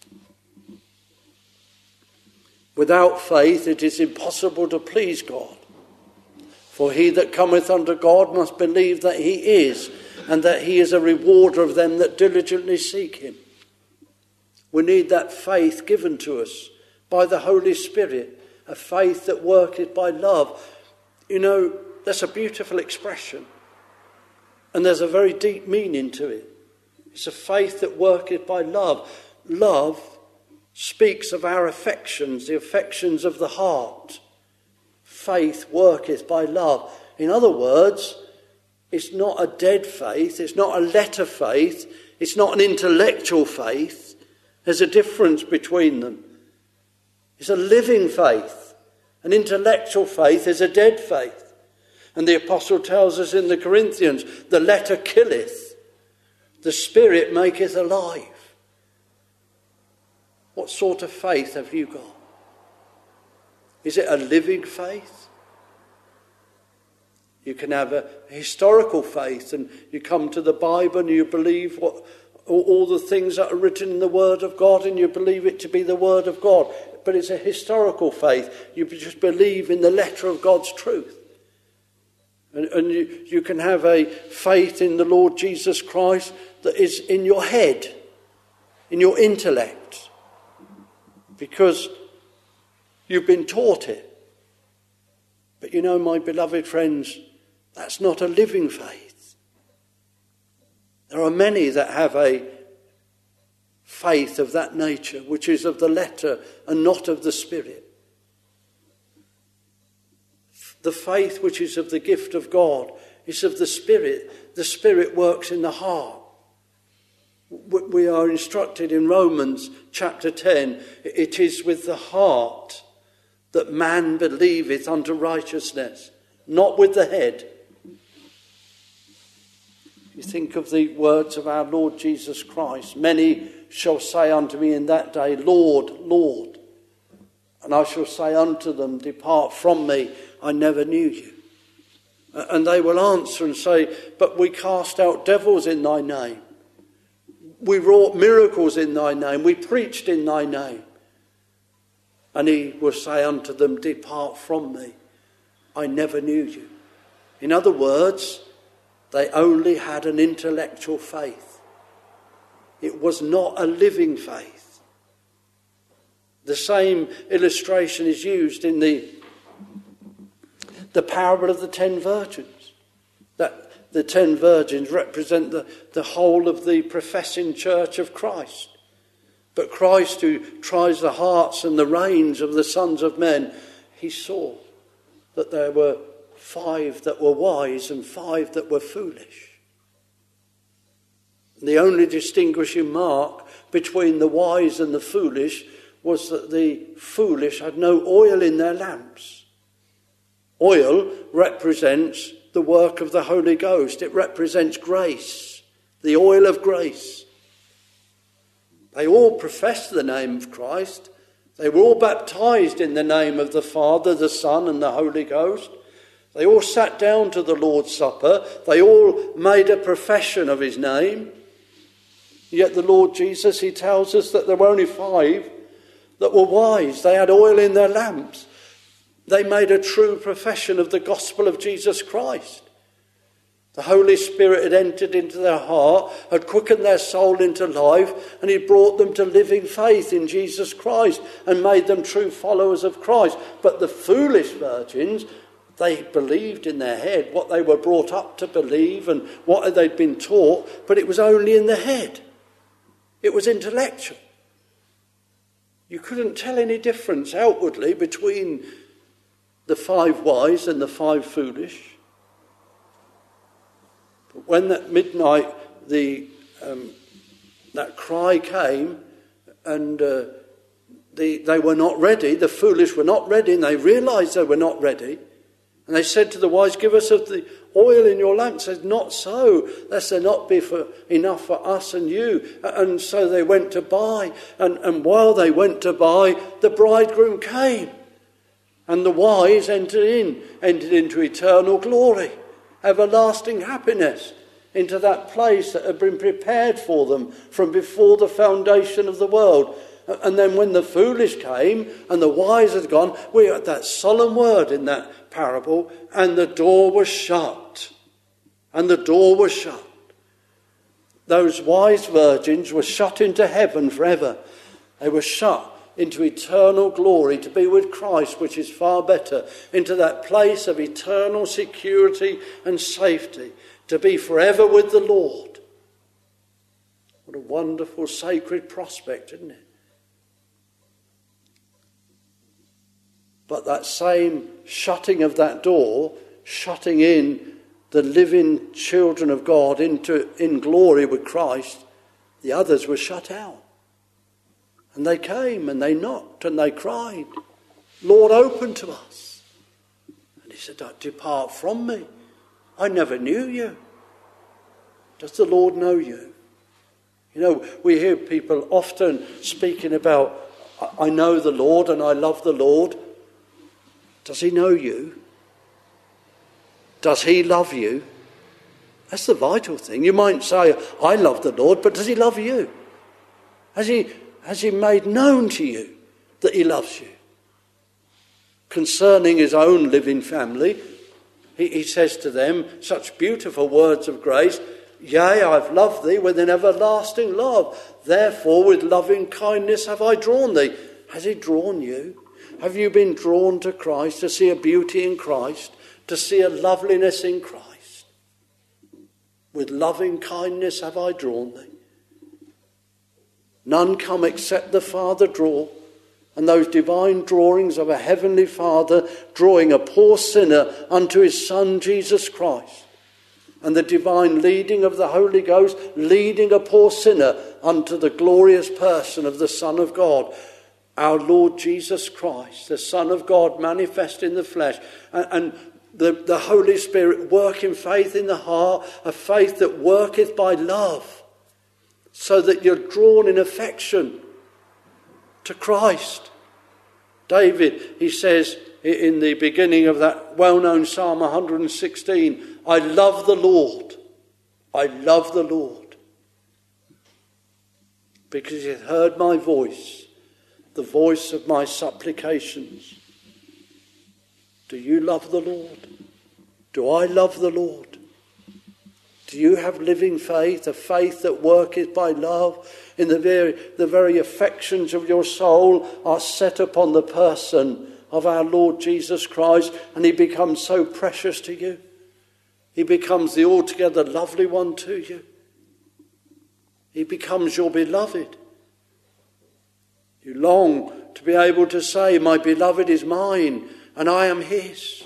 Without faith it is impossible to please God. For he that cometh unto God must believe that he is, and that he is a rewarder of them that diligently seek him. We need that faith given to us by the Holy Spirit, a faith that worketh by love. You know, that's a beautiful expression, and there's a very deep meaning to it. It's a faith that worketh by love. Love speaks of our affections, the affections of the heart. Faith worketh by love. In other words, it's not a dead faith, it's not a letter faith, it's not an intellectual faith. There's a difference between them. It's a living faith. An intellectual faith is a dead faith. And the apostle tells us in the Corinthians, the letter killeth, the spirit maketh alive. What sort of faith have you got? Is it a living faith? You can have a historical faith, and you come to the Bible and you believe what all, all the things that are written in the Word of God, and you believe it to be the Word of God. But it's a historical faith. You just believe in the letter of God's truth. And, and you, you can have a faith in the Lord Jesus Christ that is in your head, in your intellect, because you've been taught it. But you know, my beloved friends, that's not a living faith. There are many that have a faith of that nature, which is of the letter and not of the spirit. The faith which is of the gift of God is of the spirit. The spirit works in the heart. We are instructed in Romans chapter ten, it is with the heart that man believeth unto righteousness, not with the head. You think of the words of our Lord Jesus Christ. Many shall say unto me in that day, Lord, Lord. And I shall say unto them, depart from me, I never knew you. And they will answer and say, but we cast out devils in thy name. We wrought miracles in thy name. We preached in thy name. And he will say unto them, depart from me, I never knew you. In other words, they only had an intellectual faith. It was not a living faith. The same illustration is used in the, the parable of the ten virgins. That the ten virgins represent the, the whole of the professing church of Christ. But Christ, who tries the hearts and the reins of the sons of men, he saw that there were five that were wise and five that were foolish. And the only distinguishing mark between the wise and the foolish was that the foolish had no oil in their lamps. Oil represents the work of the Holy Ghost. It represents grace, the oil of grace. They all professed the name of Christ. They were all baptized in the name of the Father, the Son, and the Holy Ghost. They all sat down to the Lord's Supper. They all made a profession of his name. Yet the Lord Jesus, he tells us that there were only five that were wise. They had oil in their lamps. They made a true profession of the gospel of Jesus Christ. The Holy Spirit had entered into their heart, had quickened their soul into life, and he brought them to living faith in Jesus Christ and made them true followers of Christ. But the foolish virgins, they believed in their head what they were brought up to believe and what they'd been taught, but it was only in the head. It was intellectual. You couldn't tell any difference outwardly between the five wise and the five foolish. But when at midnight the um, that cry came, and uh, the, they were not ready, the foolish were not ready, and they realised they were not ready, and they said to the wise, give us of the oil in your lamp. Said, not so, lest there not be for, enough for us and you. And so they went to buy, and, and while they went to buy, the bridegroom came. And the wise entered in, entered into eternal glory, everlasting happiness, into that place that had been prepared for them from before the foundation of the world. And then when the foolish came and the wise had gone, we had that solemn word in that parable, and the door was shut. And the door was shut. Those wise virgins were shut into heaven forever. They were shut into eternal glory, to be with Christ, which is far better, into that place of eternal security and safety, to be forever with the Lord. What a wonderful, sacred prospect, isn't it? But that same shutting of that door, shutting in the living children of God into in glory with Christ, the others were shut out. And they came and they knocked and they cried, Lord, open to us. And he said, depart from me. I never knew you. Does the Lord know you? You know, we hear people often speaking about, I know the Lord and I love the Lord. Does he know you? Does he love you? That's the vital thing. You might say, I love the Lord, but does he love you? Has he, has he made known to you that he loves you? Concerning his own living family, he, he says to them such beautiful words of grace, yea, I've loved thee with an everlasting love. Therefore, with loving kindness have I drawn thee. Has he drawn you? Have you been drawn to Christ, to see a beauty in Christ, to see a loveliness in Christ? With loving kindness have I drawn thee. None come except the Father draw. And those divine drawings of a heavenly Father drawing a poor sinner unto his Son Jesus Christ. And the divine leading of the Holy Ghost leading a poor sinner unto the glorious person of the Son of God, our Lord Jesus Christ, the Son of God manifest in the flesh. And, and the, the Holy Spirit working faith in the heart, a faith that worketh by love, so that you're drawn in affection to Christ. David, he says in the beginning of that well-known Psalm one hundred sixteen, I love the Lord. I love the Lord. Because he hath heard my voice, the voice of my supplications. Do you love the Lord? Do I love the Lord? Do you have living faith, a faith that worketh by love? In the very, the very affections of your soul are set upon the person of our Lord Jesus Christ, and he becomes so precious to you. He becomes the altogether lovely one to you. He becomes your beloved. You long to be able to say, my beloved is mine, and I am his.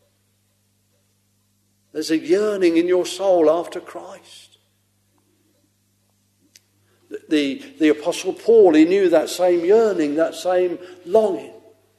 There's a yearning in your soul after Christ. The, the Apostle Paul, he knew that same yearning, that same longing.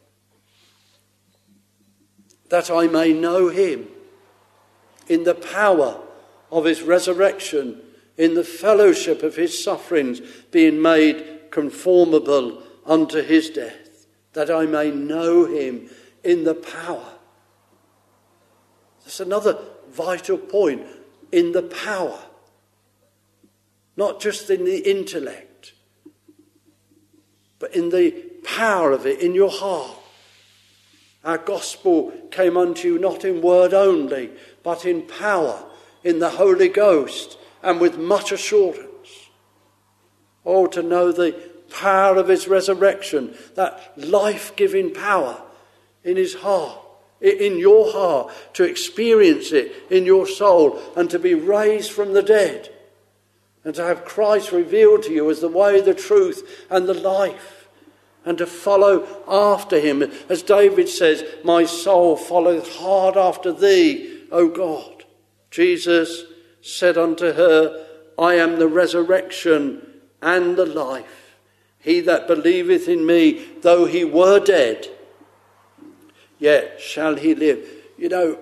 That I may know him in the power of his resurrection, in the fellowship of his sufferings, being made conformable unto his death. That I may know him in the power. That's another vital point, in the power. Not just in the intellect, but in the power of it in your heart. Our gospel came unto you not in word only, but in power, in the Holy Ghost, and with much assurance. Oh, to know the power of his resurrection, that life-giving power in his heart, in your heart, to experience it in your soul, and to be raised from the dead, and to have Christ revealed to you as the way, the truth, and the life, and to follow after him. As David says, my soul followeth hard after thee, O God. Jesus said unto her, I am the resurrection and the life. He that believeth in me, though he were dead, yet shall he live. You know,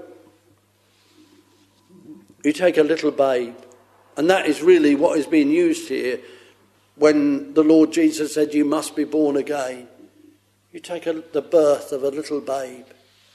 you take a little babe, and that is really what is being used here when the Lord Jesus said you must be born again. You take a, the birth of a little babe.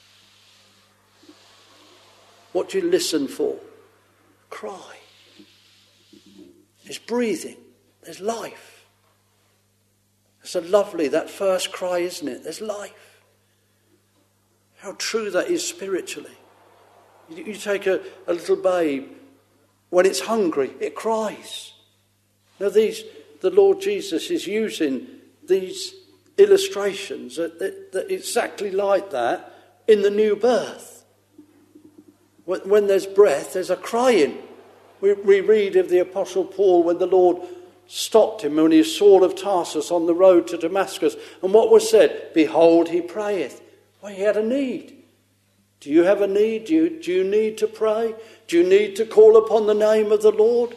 What do you listen for? Cry. It's breathing. There's life. It's so lovely, that first cry, isn't it? There's life. How true that is spiritually. You, you take a, a little babe, when it's hungry, it cries. Now these, the Lord Jesus is using these illustrations that, that, that exactly like that in the new birth. When, when there's breath, there's a crying. We, we read of the Apostle Paul when the Lord stopped him when he was Saul of Tarsus on the road to Damascus. And what was said? Behold, he prayeth. Well, he had a need. Do you have a need? Do you, do you need to pray? Do you need to call upon the name of the Lord?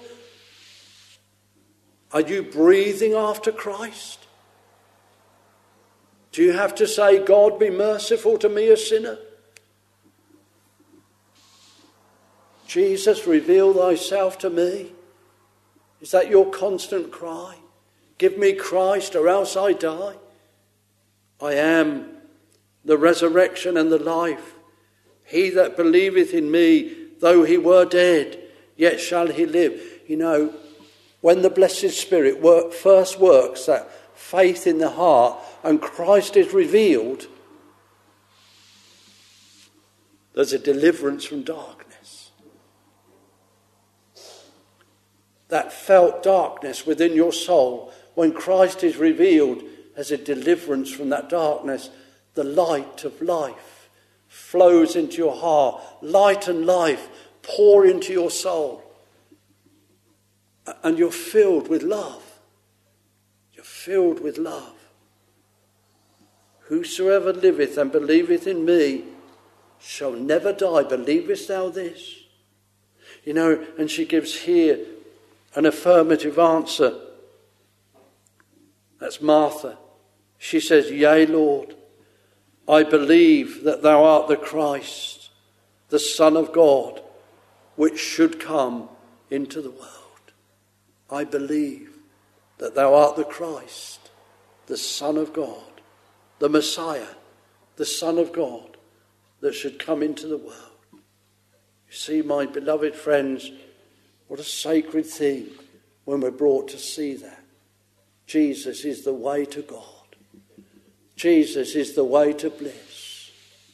Are you breathing after Christ? Do you have to say, God, be merciful to me, a sinner? Jesus, reveal thyself to me. Is that your constant cry? Give me Christ or else I die. I am the resurrection and the life. He that believeth in me, though he were dead, yet shall he live. You know, when the Blessed Spirit work, first works that faith in the heart and Christ is revealed, there's a deliverance from darkness. That felt darkness within your soul, when Christ is revealed, there's a deliverance from that darkness. The light of life flows into your heart. Light and life pour into your soul. And you're filled with love. You're filled with love. Whosoever liveth and believeth in me shall never die. Believest thou this? You know, and she gives here an affirmative answer. That's Martha. She says, Yea, Lord, I believe that thou art the Christ, the Son of God, which should come into the world. I believe that thou art the Christ, the Son of God, the Messiah, the Son of God, that should come into the world. You see, my beloved friends, what a sacred thing when we're brought to see that. Jesus is the way to God. Jesus is the way to bliss.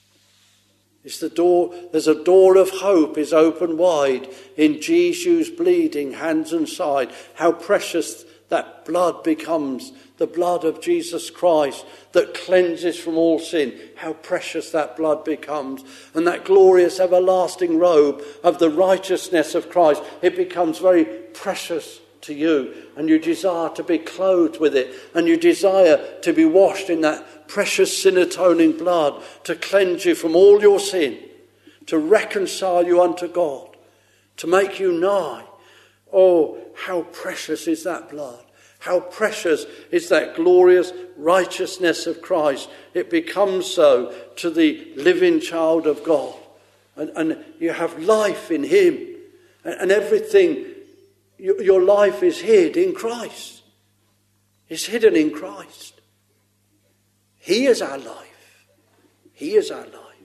It's the door, there's a door of hope is open wide in Jesus' bleeding hands and side. How precious that blood becomes, the blood of Jesus Christ that cleanses from all sin. How precious that blood becomes. And that glorious everlasting robe of the righteousness of Christ, it becomes very precious to you, and you desire to be clothed with it, and you desire to be washed in that precious sin-atoning blood to cleanse you from all your sin, to reconcile you unto God, to make you nigh. Oh, how precious is that blood. How precious is that glorious righteousness of Christ. It becomes so to the living child of God. And, and you have life in him, and, and everything. Your life is hid in Christ. It's hidden in Christ. He is our life. He is our life.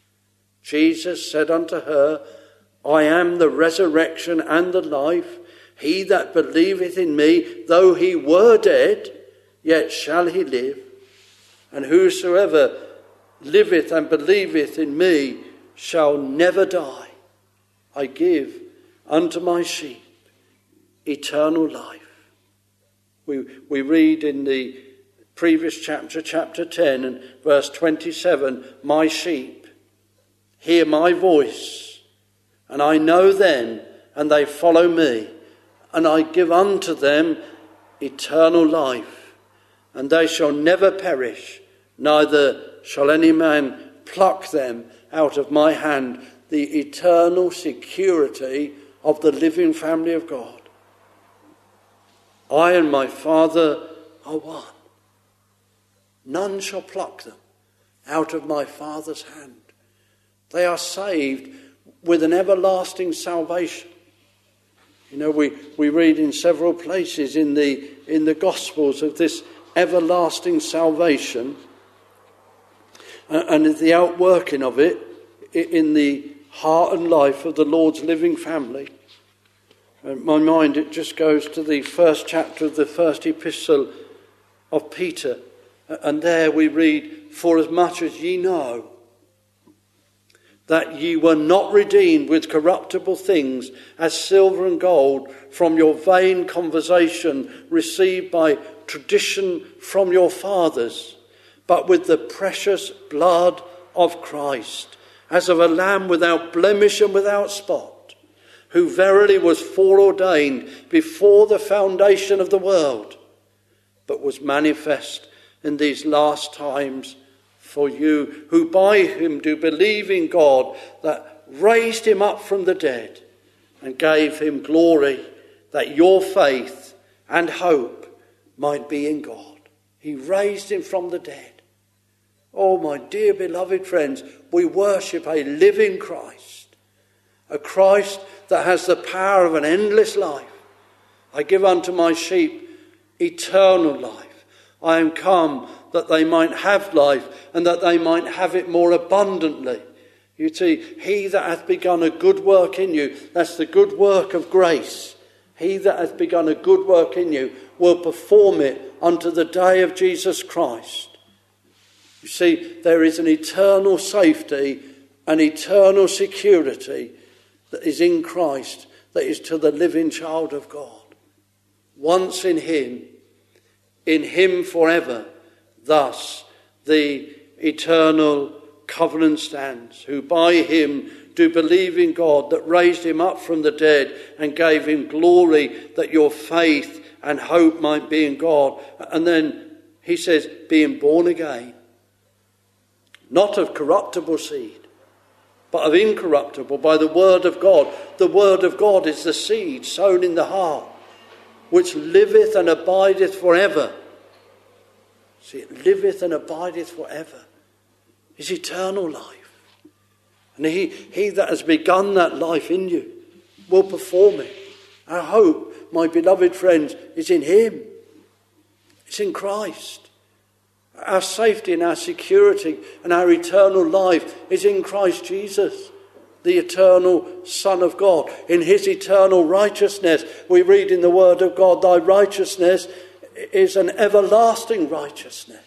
Jesus said unto her, I am the resurrection and the life. He that believeth in me, though he were dead, yet shall he live. And whosoever liveth and believeth in me shall never die. I give unto my sheep eternal life. We we read in the previous chapter, chapter ten and verse twenty-seven, my sheep hear my voice, and I know them, and they follow me, and I give unto them eternal life, and they shall never perish, neither shall any man pluck them out of my hand. The eternal security of the living family of God. I and my Father are one. None shall pluck them out of my Father's hand. They are saved with an everlasting salvation. You know, we, we read in several places in the in the Gospels of this everlasting salvation and, and the outworking of it in the heart and life of the Lord's living family. In my mind, it just goes to the first chapter of the first epistle of Peter. And there we read, for as much as ye know that ye were not redeemed with corruptible things as silver and gold from your vain conversation received by tradition from your fathers, but with the precious blood of Christ, as of a lamb without blemish and without spot, who verily was foreordained before the foundation of the world, but was manifest in these last times for you, who by him do believe in God, that raised him up from the dead and gave him glory, that your faith and hope might be in God. He raised him from the dead. Oh, my dear beloved friends, we worship a living Christ, a Christ that has the power of an endless life. I give unto my sheep eternal life. I am come that they might have life, and that they might have it more abundantly. You see, he that hath begun a good work in you, that's the good work of grace. He that hath begun a good work in you will perform it unto the day of Jesus Christ. You see, there is an eternal safety, an eternal security that is in Christ, that is to the living child of God. Once in him, in him forever, thus the eternal covenant stands, who by him do believe in God that raised him up from the dead and gave him glory, that your faith and hope might be in God. And then he says, being born again, not of corruptible seed, but of incorruptible, by the word of God. The word of God is the seed sown in the heart, which liveth and abideth forever. See, it liveth and abideth forever. It's eternal life. And he, he that has begun that life in you will perform it. Our hope, my beloved friends, is in him. It's in Christ. Our safety and our security and our eternal life is in Christ Jesus, the eternal Son of God. In his eternal righteousness, we read in the word of God, thy righteousness is an everlasting righteousness.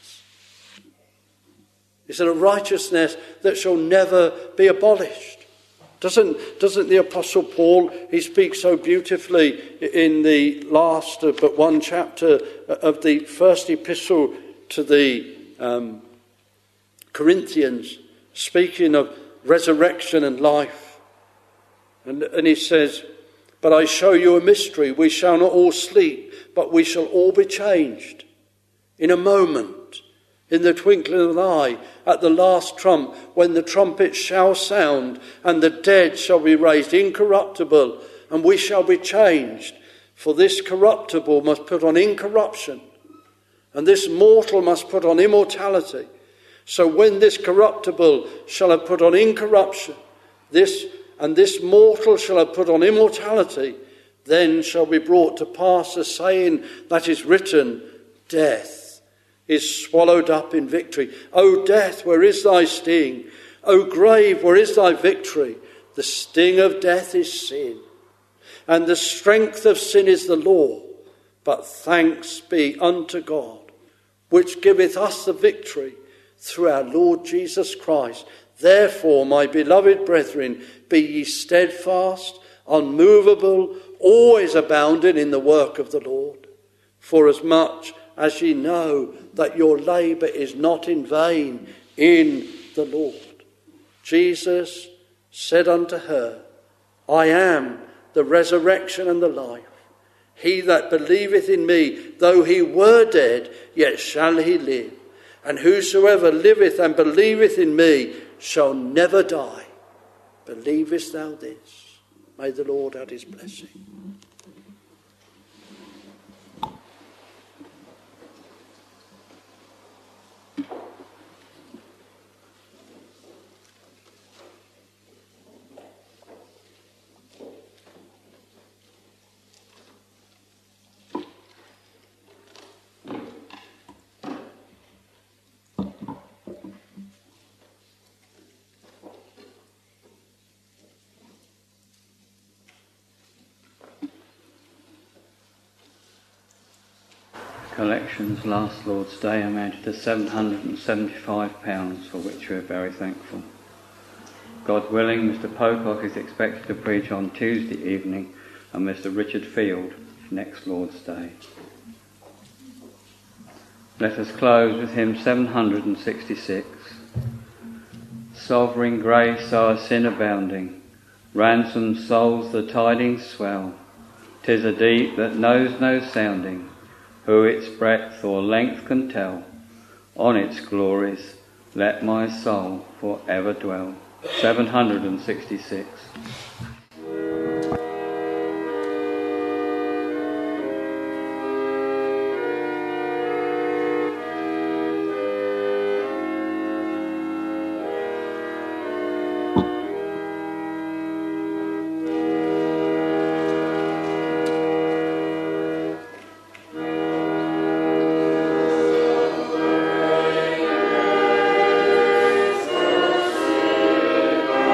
It's a righteousness that shall never be abolished. Doesn't, doesn't the Apostle Paul, he speaks so beautifully in the last but one chapter of the first epistle to the um, Corinthians, speaking of resurrection and life. And, and he says, but I show you a mystery. We shall not all sleep, but we shall all be changed in a moment, in the twinkling of an eye, at the last trump, when the trumpet shall sound, and the dead shall be raised incorruptible, and we shall be changed. For this corruptible must put on incorruption, and this mortal must put on immortality. So when this corruptible shall have put on incorruption, this and this mortal shall have put on immortality, then shall be brought to pass the saying that is written, death is swallowed up in victory. O death, where is thy sting? O grave, where is thy victory? The sting of death is sin, and the strength of sin is the law. But thanks be unto God, which giveth us the victory through our Lord Jesus Christ. Therefore, my beloved brethren, be ye steadfast, unmovable, always abounding in the work of the Lord. For as much as ye know that your labour is not in vain in the Lord. Jesus said unto her, I am the resurrection and the life. He that believeth in me, though he were dead, yet shall he live. And whosoever liveth and believeth in me shall never die. Believest thou this? May the Lord add his blessing. Collections last Lord's Day amounted to seven hundred and seventy-five pounds, for which we are very thankful. God willing, Mister Pocock is expected to preach on Tuesday evening, and Mister Richard Field next Lord's Day. Let us close with hymn seven hundred and sixty-six. Sovereign grace, our sin abounding, ransomed souls the tidings swell. 'Tis a deep that knows no sounding, who its breadth or length can tell. On its glories let my soul for ever dwell. seven hundred and sixty-six. Thank you.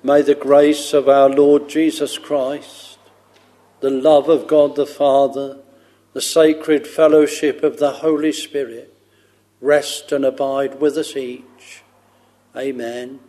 May the grace of our Lord Jesus Christ, the love of God the Father, the sacred fellowship of the Holy Spirit rest and abide with us each. Amen.